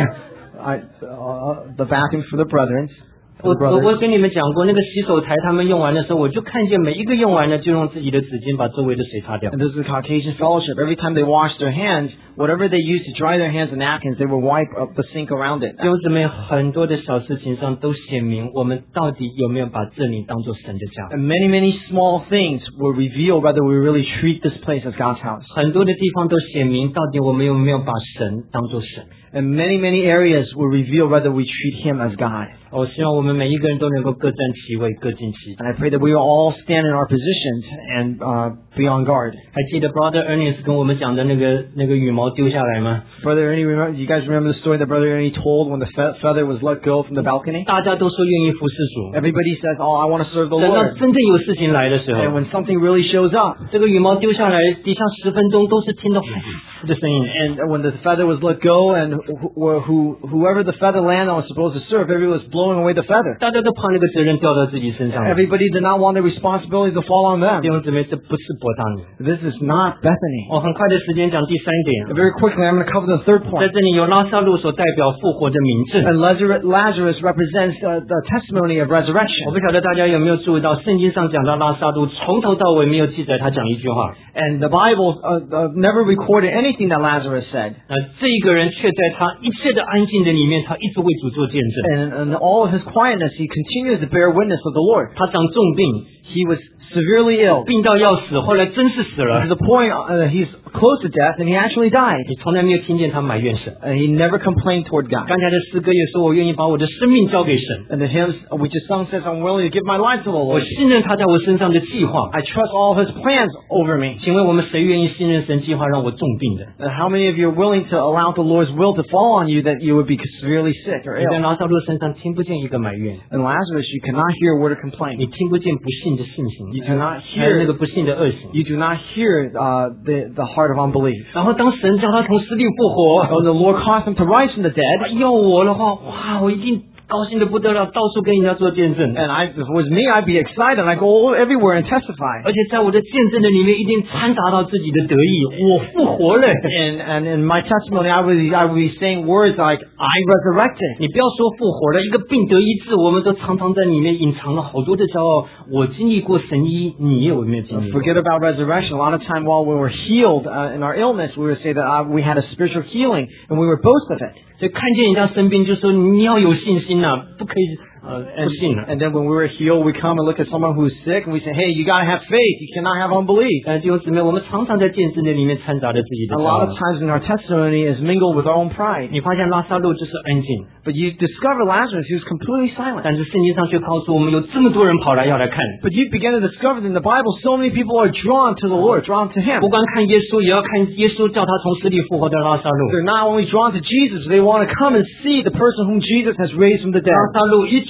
Speaker 2: I, uh, the bathrooms for the brethren.
Speaker 1: 我
Speaker 2: For the
Speaker 1: 我
Speaker 2: brothers.
Speaker 1: 我跟你们讲过，那个洗手台他们用完的时候，我就看见每一个用完了就用自己的纸巾把周围的水擦掉。
Speaker 2: And this is the Caucasian fellowship. Every time they wash their hands, whatever they use to dry their hands and napkins, they will wipe up the sink around it.
Speaker 1: 弟兄姊妹，很多的小事情上都显明我们到底有没有把这里当做神的家。
Speaker 2: And many, many small things will reveal whether we really treat this place as God's house.
Speaker 1: 很多的地方都显明到底我们有没有把神当做神。
Speaker 2: And many, many areas will reveal whether we treat Him as God.
Speaker 1: 我希望我们每一个人都能够各占其位，各尽其职。
Speaker 2: And I pray that we will all stand in our positions and uh, be on guard.
Speaker 1: 还记得 Brother Ernest 跟我们讲的那个那个羽毛丢下来吗？
Speaker 2: Brother Ernie, remember, you guys remember the story that Brother Ernie told when the fe- feather was let go from the balcony?
Speaker 1: 大家都说愿意服侍主，
Speaker 2: Everybody says, oh, I want to serve the
Speaker 1: 等到
Speaker 2: Lord.
Speaker 1: 真正有事情来的时候，
Speaker 2: And when something really shows up,
Speaker 1: 这个羽毛丢下来，底下十分钟都是听到的声音。
Speaker 2: and when the feather was let go, and who, who, whoever the feather landed on was supposed to serve, everybody was blowing away the feather.
Speaker 1: 大家都怕那个责任掉到自己身上。
Speaker 2: Everybody did not want the responsibility to fall on them.
Speaker 1: 弟兄姊妹，这不是博大你。
Speaker 2: This is not Bethany.
Speaker 1: 我很快的时间讲第三点，
Speaker 2: Very quickly, I'm going to cover the third
Speaker 1: 在
Speaker 2: point.
Speaker 1: 这里有拉萨路所代表复活的名证。
Speaker 2: And Lazarus, Lazarus represents uh, the testimony of
Speaker 1: 我
Speaker 2: resurrection.
Speaker 1: 不晓得大家有没有注意到，圣经上讲到拉萨路从头到尾没有记载他讲一句话，
Speaker 2: And the Bible uh, uh, never recorded anything that Lazarus said.
Speaker 1: 那这一个人却在他一切的安静的里面，他一直为主做见证。
Speaker 2: And in all of his quietness, he continues to bear witness of the Lord.
Speaker 1: 他长重病，
Speaker 2: He was severely ill.
Speaker 1: 病到要死，后来真是死
Speaker 2: To
Speaker 1: 了。
Speaker 2: the point uh, he's close to death, and he actually died.
Speaker 1: 你从来没有听见他埋怨神。
Speaker 2: And he never complained toward God.
Speaker 1: 刚才的诗歌也说，我愿意把我的生命交给神，
Speaker 2: And the hymns which his song says, I'm willing to give my life to the
Speaker 1: 我
Speaker 2: Lord.
Speaker 1: 信任他在我身上的计划。
Speaker 2: I trust all his plans over me.
Speaker 1: 请问我们谁愿意信任神计划让我重病的？
Speaker 2: And how many of you are willing to allow the Lord's will to fall on you that you would be severely sick or
Speaker 1: 你在
Speaker 2: ill?
Speaker 1: 拉萨路身上听不见一个埋怨，
Speaker 2: And Lazarus, you cannot hear a word of
Speaker 1: 你
Speaker 2: complaint.
Speaker 1: 听不见不信的信心，
Speaker 2: You do not
Speaker 1: 还有那
Speaker 2: hear
Speaker 1: 个不信的恶行。
Speaker 2: You do not hear uh, the, the heart of unbelief.
Speaker 1: 然后当神叫他从死里复活，
Speaker 2: When the Lord caused him to rise from the dead,
Speaker 1: 要我的话，哇，我一定高兴的不得了，到处跟人家做见证。
Speaker 2: and I, if it was me, I'd be excited. I'd go all everywhere and testify.
Speaker 1: 而且在我的见证的里面，一定掺杂到自己的得意，我复活了。
Speaker 2: And, and in my testimony, I would, I would be saying words like, I resurrected.
Speaker 1: 你不要说复活了，一个病得医治，我们都常常在里面隐藏了好多的骄傲。我经历过神医，你有没有经历过？
Speaker 2: Forget about resurrection. A lot of time while we were healed uh, in our illness, we would say that uh, we had a spiritual healing, and we would boast of it.
Speaker 1: 所以看见人家生病，就说你要有信心呐、不可以呃不信了。
Speaker 2: And then when we were healed, we come and look at someone who's sick, and we say, hey, you gotta have faith. You cannot have unbelief.
Speaker 1: 但弟兄姊妹，我们常常在见证的里面掺杂着自己的
Speaker 2: A
Speaker 1: 骄
Speaker 2: lot
Speaker 1: 傲
Speaker 2: of。times in our testimony is mingled with our own pride.
Speaker 1: 你发现拉萨路就是安静，
Speaker 2: But you discover Lazarus, he was completely silent.
Speaker 1: 但是圣经上却告诉我们，有这么多人跑来要来看，
Speaker 2: But you begin to discover that in the Bible, so many people are drawn to the Lord, drawn to Him.
Speaker 1: 不光看耶稣，也要看耶稣叫他从死里复活的拉萨路。
Speaker 2: They're not only drawn to Jesus, they want to come and see the person whom Jesus has raised from the
Speaker 1: 拉
Speaker 2: dead.
Speaker 1: 萨路一句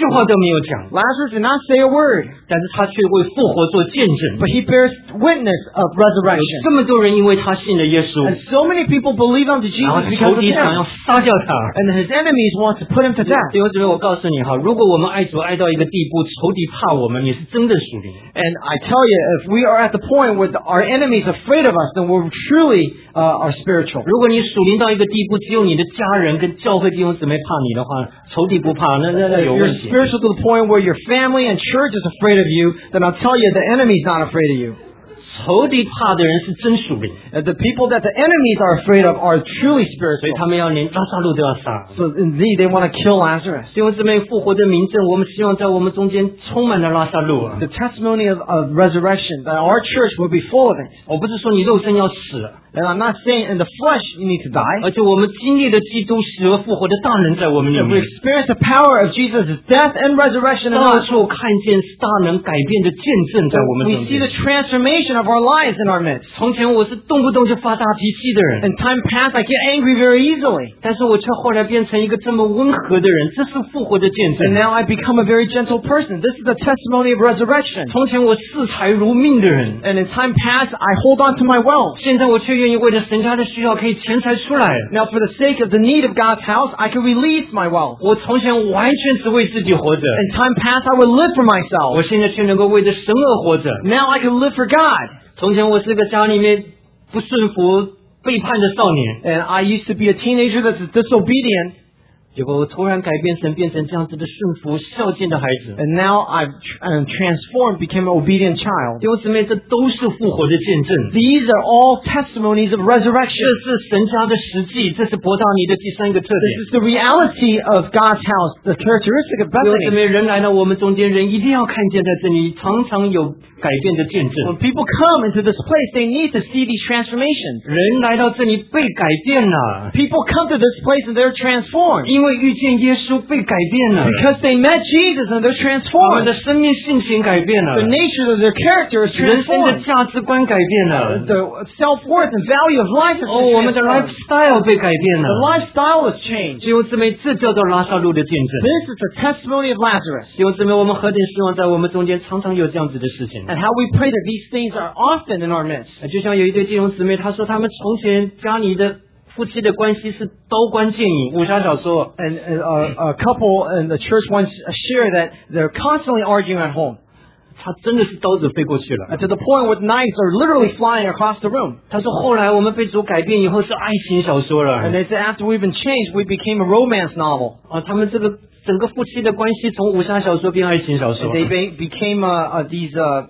Speaker 1: 话都没有讲，
Speaker 2: Lazarus did not say a word,
Speaker 1: 但是他却为复活做见证。
Speaker 2: but he bears witness of
Speaker 1: 有
Speaker 2: resurrection.
Speaker 1: 这么多人因为他信了耶稣，
Speaker 2: And so many people believe unto
Speaker 1: 然后
Speaker 2: Jesus because
Speaker 1: 仇
Speaker 2: of
Speaker 1: 敌想
Speaker 2: him.
Speaker 1: 要杀掉他。
Speaker 2: And his enemies want to put him to death.
Speaker 1: 弟兄姊妹，我告诉你哈，如果我们爱主爱到一个地步，仇敌怕我们，也是真的属灵。
Speaker 2: And I tell you, if we are at the point where the, our enemies are afraid of us, then we're truly uh, are spiritual.
Speaker 1: 如果你属灵到一个地步，只有你的家人跟教会弟兄姊妹怕你的话，仇敌不怕，那那那
Speaker 2: If
Speaker 1: 有
Speaker 2: you're
Speaker 1: 问题。
Speaker 2: spiritual to the point where your family and church is afraid of you, then I'll tell you the enemy's not afraid of you.
Speaker 1: 仇敌怕的人是真属灵，
Speaker 2: Uh, The people that the enemies are afraid of are truly
Speaker 1: 所以
Speaker 2: spiritual.
Speaker 1: 他们要连拉萨路都要杀。
Speaker 2: So indeed, they want to kill Lazarus.
Speaker 1: 弟兄姊妹，复活的明证，我们希望在我们中间充满了拉萨路啊！
Speaker 2: The testimony of, of resurrection, that our church will be full of it.
Speaker 1: 我不是说你肉身要死，
Speaker 2: And I'm not saying in the flesh you need to die.
Speaker 1: 而且我们经历了基督死而复活的大能在我们里
Speaker 2: If we
Speaker 1: 面，
Speaker 2: experience the power of Jesus' death and resurrection in
Speaker 1: 到
Speaker 2: us,
Speaker 1: 处看见大能改变的见证在我们
Speaker 2: we
Speaker 1: 中
Speaker 2: see
Speaker 1: 间
Speaker 2: the。transformation of our lives in our midst.
Speaker 1: 从前我是动不动就发大脾气的人，
Speaker 2: In time past, I get angry very easily.
Speaker 1: 但是我却后来变成一个这么温和的人，这是复活的见
Speaker 2: And
Speaker 1: 证。
Speaker 2: now I become a very gentle person. This is the testimony of resurrection.
Speaker 1: 从前我视财如命的人，
Speaker 2: And in time past, I hold on to my wealth.
Speaker 1: 现在我却愿意为了神家的需要，可以钱财出来。
Speaker 2: Now, for the sake of the need of God's house, I can release my wealth.
Speaker 1: 我从前完全只为自己活着，
Speaker 2: In time past, I would live for
Speaker 1: 我
Speaker 2: myself.
Speaker 1: 现在却能够为着神而活着。
Speaker 2: Now I can live for God.
Speaker 1: 从前我是个家里面不顺服、背叛的少年，
Speaker 2: And I used to be a teenager that's disobedient.
Speaker 1: 结果我突然改变成变成这样子的顺服、孝敬的孩子。
Speaker 2: And now I've tr- um, transformed, became an obedient child.
Speaker 1: 弟兄姊妹，这都是复活的见证。
Speaker 2: These are all testimonies of
Speaker 1: 这
Speaker 2: resurrection.
Speaker 1: 是神家的实际，这是伯大尼的第三个特
Speaker 2: This
Speaker 1: 点。
Speaker 2: is the reality of God's house, the characteristic of
Speaker 1: 弟兄姊
Speaker 2: Bethany.
Speaker 1: 妹，人来到我们中间，人一定要看见在这里常常有改变的见
Speaker 2: When
Speaker 1: 证。
Speaker 2: people come into this place, they need to see these transformations.
Speaker 1: 人来到这里被改变了，
Speaker 2: People come to this place and they're transformed
Speaker 1: 因为遇见耶稣被改变了，
Speaker 2: because they met Jesus and they're
Speaker 1: 我们
Speaker 2: transformed.
Speaker 1: 的生命性情改变了，
Speaker 2: The nature of their character is
Speaker 1: 人生的
Speaker 2: transformed.
Speaker 1: 价值观改变了，
Speaker 2: The self-worth and value of life is
Speaker 1: 哦，我们的
Speaker 2: transformed.
Speaker 1: lifestyle 被改变
Speaker 2: The
Speaker 1: 了。
Speaker 2: lifestyle is changed.
Speaker 1: 弟兄姊妹，这叫做拉萨路的见证。
Speaker 2: This is the testimony of Lazarus.
Speaker 1: 弟兄姊妹，我们何等希望在我们中间常常有这样子的事情。
Speaker 2: And how we pray that these things are often in our midst.
Speaker 1: 就像有一对弟兄姊妹，他说他们从前家里的夫妻的关系是刀光剑影，武侠小说。
Speaker 2: And uh, a, a couple in the church once shared that they're constantly arguing at home.
Speaker 1: 他真的是刀子飞过去了。
Speaker 2: And to the point where knives are literally flying across the room.
Speaker 1: 他说后来我们被主改变以后是爱情小说
Speaker 2: And
Speaker 1: 了。
Speaker 2: they said after we've been changed, we became a romance novel.
Speaker 1: 啊，他们这个整个夫妻的关系从武侠小说变爱情小说
Speaker 2: And。they be, became uh, uh, these uh,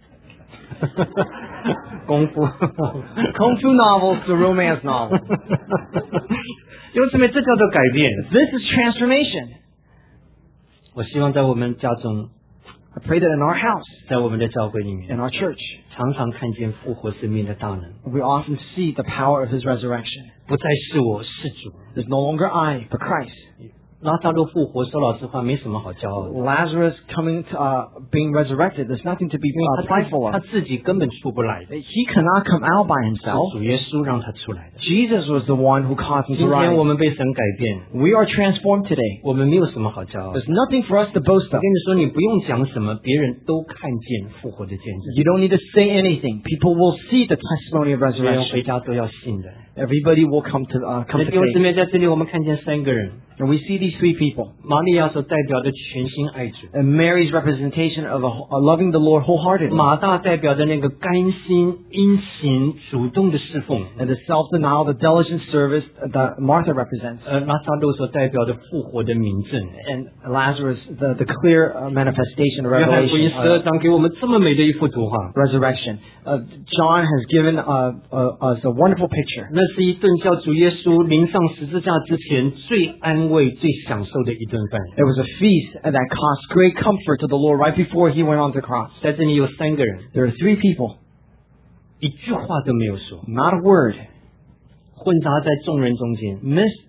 Speaker 1: 功夫
Speaker 2: kung fu novels to romance novels.
Speaker 1: 弟兄姊妹，这叫做改变。
Speaker 2: This is transformation.
Speaker 1: 我希望在我们家中，
Speaker 2: I pray that in our house,
Speaker 1: 在我们的教会里面，
Speaker 2: in our church,
Speaker 1: 常常看见复活生命的大能，
Speaker 2: we often see the power of His resurrection.
Speaker 1: 不再是我是主。
Speaker 2: There's no longer I, but Christ.
Speaker 1: 拉萨路复活，说老实话，没什么好骄傲的。
Speaker 2: Lazarus coming to, uh, being resurrected, there's nothing to be
Speaker 1: 因为
Speaker 2: uh,
Speaker 1: 他
Speaker 2: prideful
Speaker 1: 他
Speaker 2: of.
Speaker 1: 自己根本出不来的，
Speaker 2: He cannot come out by
Speaker 1: 是
Speaker 2: himself.
Speaker 1: 主耶稣让他出来的。
Speaker 2: Jesus was the one who caused him
Speaker 1: 今
Speaker 2: to
Speaker 1: 天我
Speaker 2: rise.
Speaker 1: 们被神改变，
Speaker 2: We are transformed today.
Speaker 1: 我们没有什么好骄傲的。
Speaker 2: There's nothing for us to boast
Speaker 1: 我
Speaker 2: of.
Speaker 1: 跟你说，你不用讲什么，别人都看见复活的见证，
Speaker 2: You don't need to say anything. People will see the testimony of
Speaker 1: 别人
Speaker 2: resurrection.
Speaker 1: 回家都要信的。
Speaker 2: Everybody will come to uh,
Speaker 1: 那
Speaker 2: come to
Speaker 1: 弟兄姊
Speaker 2: faith.
Speaker 1: 妹，在这里我们看见三个人，
Speaker 2: And we see these three people.
Speaker 1: 玛利亚所代表的全心爱主，
Speaker 2: And Mary's representation of a, a loving the Lord wholeheartedly.
Speaker 1: 马大代表的那个甘心、殷勤、主动的侍奉，
Speaker 2: And the self-denial, the diligent service that Martha represents.
Speaker 1: 呃，拉萨路所代表的复活的明证。
Speaker 2: And Lazarus, the, the clear uh, manifestation of
Speaker 1: 约翰福音
Speaker 2: revelation,
Speaker 1: 十二
Speaker 2: uh,
Speaker 1: 章给我们这么美的一幅图画，
Speaker 2: resurrection. Uh, John has given uh, uh, us a wonderful picture.
Speaker 1: 那是一顿叫主耶稣临上十字架之前最安慰、最享受的一顿饭。
Speaker 2: It was a feast that caused great comfort to the Lord right before he went on the cross.
Speaker 1: 在这里有三个人，
Speaker 2: There are three people,
Speaker 1: 一句话都没有说，
Speaker 2: not a word,
Speaker 1: 混杂在众人中间。
Speaker 2: mixed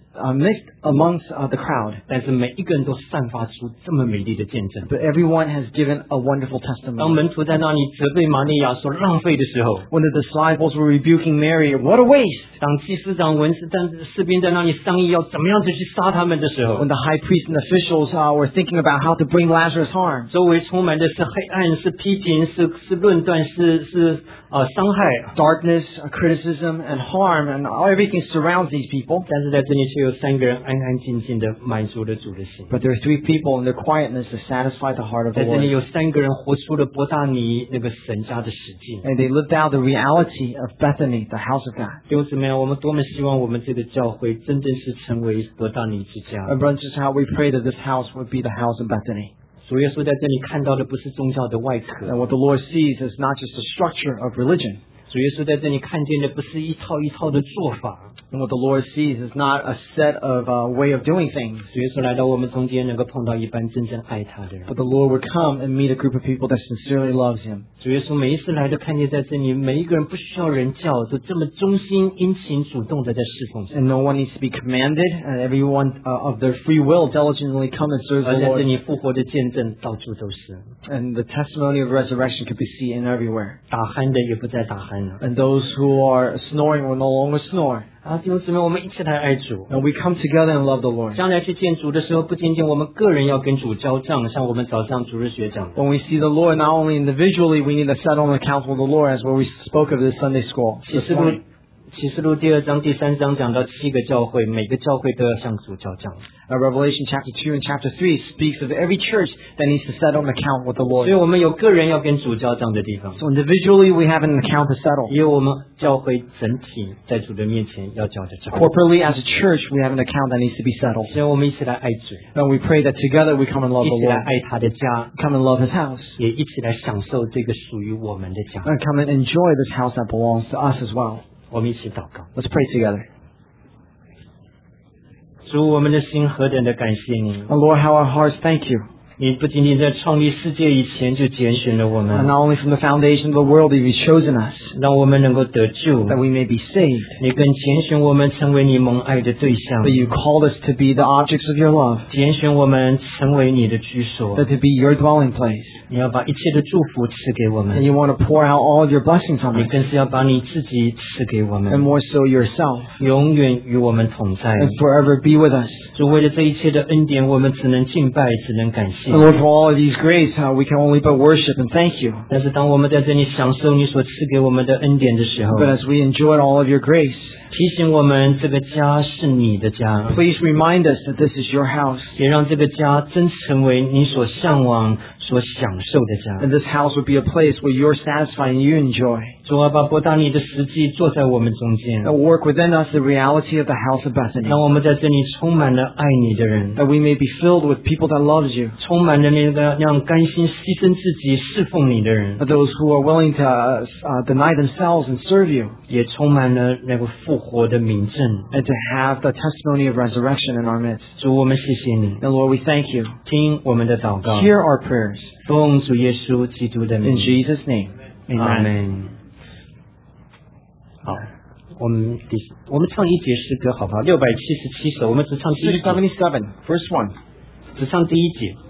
Speaker 2: uh, mixed amongst uh, the crowd.
Speaker 1: 但是每一个人都散发出这么美丽的见证。
Speaker 2: But everyone has given a wonderful
Speaker 1: 当
Speaker 2: testimony.
Speaker 1: 门徒在那里责备玛利亚说浪费的时候，
Speaker 2: When the disciples were rebuking Mary, what a waste!
Speaker 1: 当祭司长、文士、但士兵在那里商议要怎么样子去杀他们的时候，
Speaker 2: When the high priest and officials uh, were thinking about how to bring Lazarus harm.
Speaker 1: 周围充满的是黑暗，是批评，是是论断，是是呃伤害。
Speaker 2: Darkness, uh, criticism, and harm, and everything surrounds these people.
Speaker 1: 但是在这里却有三个人安安静静的满足了主的心。
Speaker 2: But there are three people in their quietness that satisfy the heart of the
Speaker 1: 在这里
Speaker 2: Lord.
Speaker 1: 有三个人活出了伯大尼那个神家的实际。
Speaker 2: And they lived out the reality of Bethany, the house of God.
Speaker 1: 弟兄姊妹，我们多么希望我们这个教会真正是成为伯大尼之家。
Speaker 2: And brothers and sisters, how we pray that this house would be the house of Bethany.
Speaker 1: 主耶稣在这里看到的不是宗教的外壳，
Speaker 2: And what the Lord sees is not just the structure of religion.
Speaker 1: 主耶稣在这里看见的不是一套一套的做法。
Speaker 2: And what the Lord sees is not a set of uh, way of doing things.
Speaker 1: 主耶稣来到我们中间，能够碰到一般真正爱他的人。
Speaker 2: But the Lord would come and meet a group of people that sincerely loves Him.
Speaker 1: 主耶稣每一次来都看见在这里，每一个人不需要人叫，都这么忠心、殷勤、主动的在侍奉神。
Speaker 2: And no one needs to be commanded, and everyone uh, of their free will diligently come and serve
Speaker 1: 而
Speaker 2: the
Speaker 1: 在这
Speaker 2: Lord.
Speaker 1: 里复活的见证到处都是，
Speaker 2: And the testimony of resurrection could be seen everywhere.
Speaker 1: 打鼾的也不再打鼾了。
Speaker 2: And those who are snoring will no longer snore.
Speaker 1: 啊，弟兄姊妹，我们一起来爱主。
Speaker 2: And we come together and love the Lord.
Speaker 1: 将来去见主的时候，不仅仅我们个人要跟主交账，像我们早上主日学讲的。
Speaker 2: When we see the Lord, not only individually, we need to settle on the counsel of the Lord, as what we spoke of this Sunday school.
Speaker 1: 启示录启示录第二章、第三章讲到七个教会，每个教会都要向主交账。
Speaker 2: Uh, Revelation chapter two and chapter three speaks of every church that needs to settle an account with the
Speaker 1: 所
Speaker 2: Lord.
Speaker 1: 以我们有个人要跟主交账的地方，
Speaker 2: So individually, we have an account to settle.
Speaker 1: 也有我们教会整体在主的面前要交的账。
Speaker 2: Corporately, as a church, we have an account that needs to be settled.
Speaker 1: 所以我们一起来爱主，
Speaker 2: And we pray that together we come and love
Speaker 1: 一
Speaker 2: the
Speaker 1: 起来
Speaker 2: Lord,
Speaker 1: 爱他的家，
Speaker 2: come and love His house,
Speaker 1: 也一起来享受这个属于我们的家。
Speaker 2: and come and enjoy this house that belongs to us as well.
Speaker 1: 我们一起祷告。
Speaker 2: Let's pray together.
Speaker 1: 主，我们的心何等的感谢你！
Speaker 2: Oh Lord, how our hearts thank you.
Speaker 1: 你不仅仅在创立世界以前就拣选了我
Speaker 2: And
Speaker 1: 们，
Speaker 2: not only from the foundation of the world have you chosen us,
Speaker 1: 让我们能够得救。
Speaker 2: that we may be saved,
Speaker 1: 你更拣选我们成为你蒙爱的对象
Speaker 2: that，you called us to be the objects of your love,
Speaker 1: 拣选我们成为你的居所。
Speaker 2: that to be your dwelling place.
Speaker 1: 你要把一切的祝福赐给我
Speaker 2: And
Speaker 1: 们，
Speaker 2: you want to pour out all of your blessings on
Speaker 1: 你
Speaker 2: us,
Speaker 1: 更是要把你自己赐给我
Speaker 2: and
Speaker 1: 们，
Speaker 2: more so yourself,
Speaker 1: 永远与我们同在。
Speaker 2: and forever be with us.
Speaker 1: 主，为了这一切的恩典，我们只能敬拜，只能感谢
Speaker 2: And。Lord, for all of these grace, uh, we can only but worship and thank you.
Speaker 1: 但是当我们在这里享受你所赐给我们的恩典的时候，
Speaker 2: But as we enjoy all of your grace,
Speaker 1: 提醒我们这个家是你的家，
Speaker 2: please remind us that this is your house,
Speaker 1: 也让这个家真成为你所向往、所享受的
Speaker 2: and
Speaker 1: 家。
Speaker 2: this house would be a place where you're satisfied and you enjoy.
Speaker 1: 主啊，把伯大尼的实际坐在我们中间，
Speaker 2: And work within us the reality of the house of Bethany,
Speaker 1: 让我们在这里充满了爱你的人，
Speaker 2: that we may be filled with people that loves you,
Speaker 1: 充满了那个让甘心牺牲自己侍奉你的人，
Speaker 2: that those who are willing to uh, uh, deny themselves and serve you,
Speaker 1: 也充满了那个复活的明证。
Speaker 2: and to have the testimony of resurrection in our midst.
Speaker 1: 主，我们谢谢你，
Speaker 2: And Lord, we thank you.
Speaker 1: 听我们的祷告，
Speaker 2: Hear our prayers.
Speaker 1: 奉主耶稣基督的
Speaker 2: In
Speaker 1: 名，
Speaker 2: Jesus' name,
Speaker 1: 阿
Speaker 2: amen.
Speaker 1: 门。好，我们第我们唱一节诗歌好不好？六百七十七首，我们只唱第一节，
Speaker 2: six seventy-seven, verse one.
Speaker 1: 只唱第一节。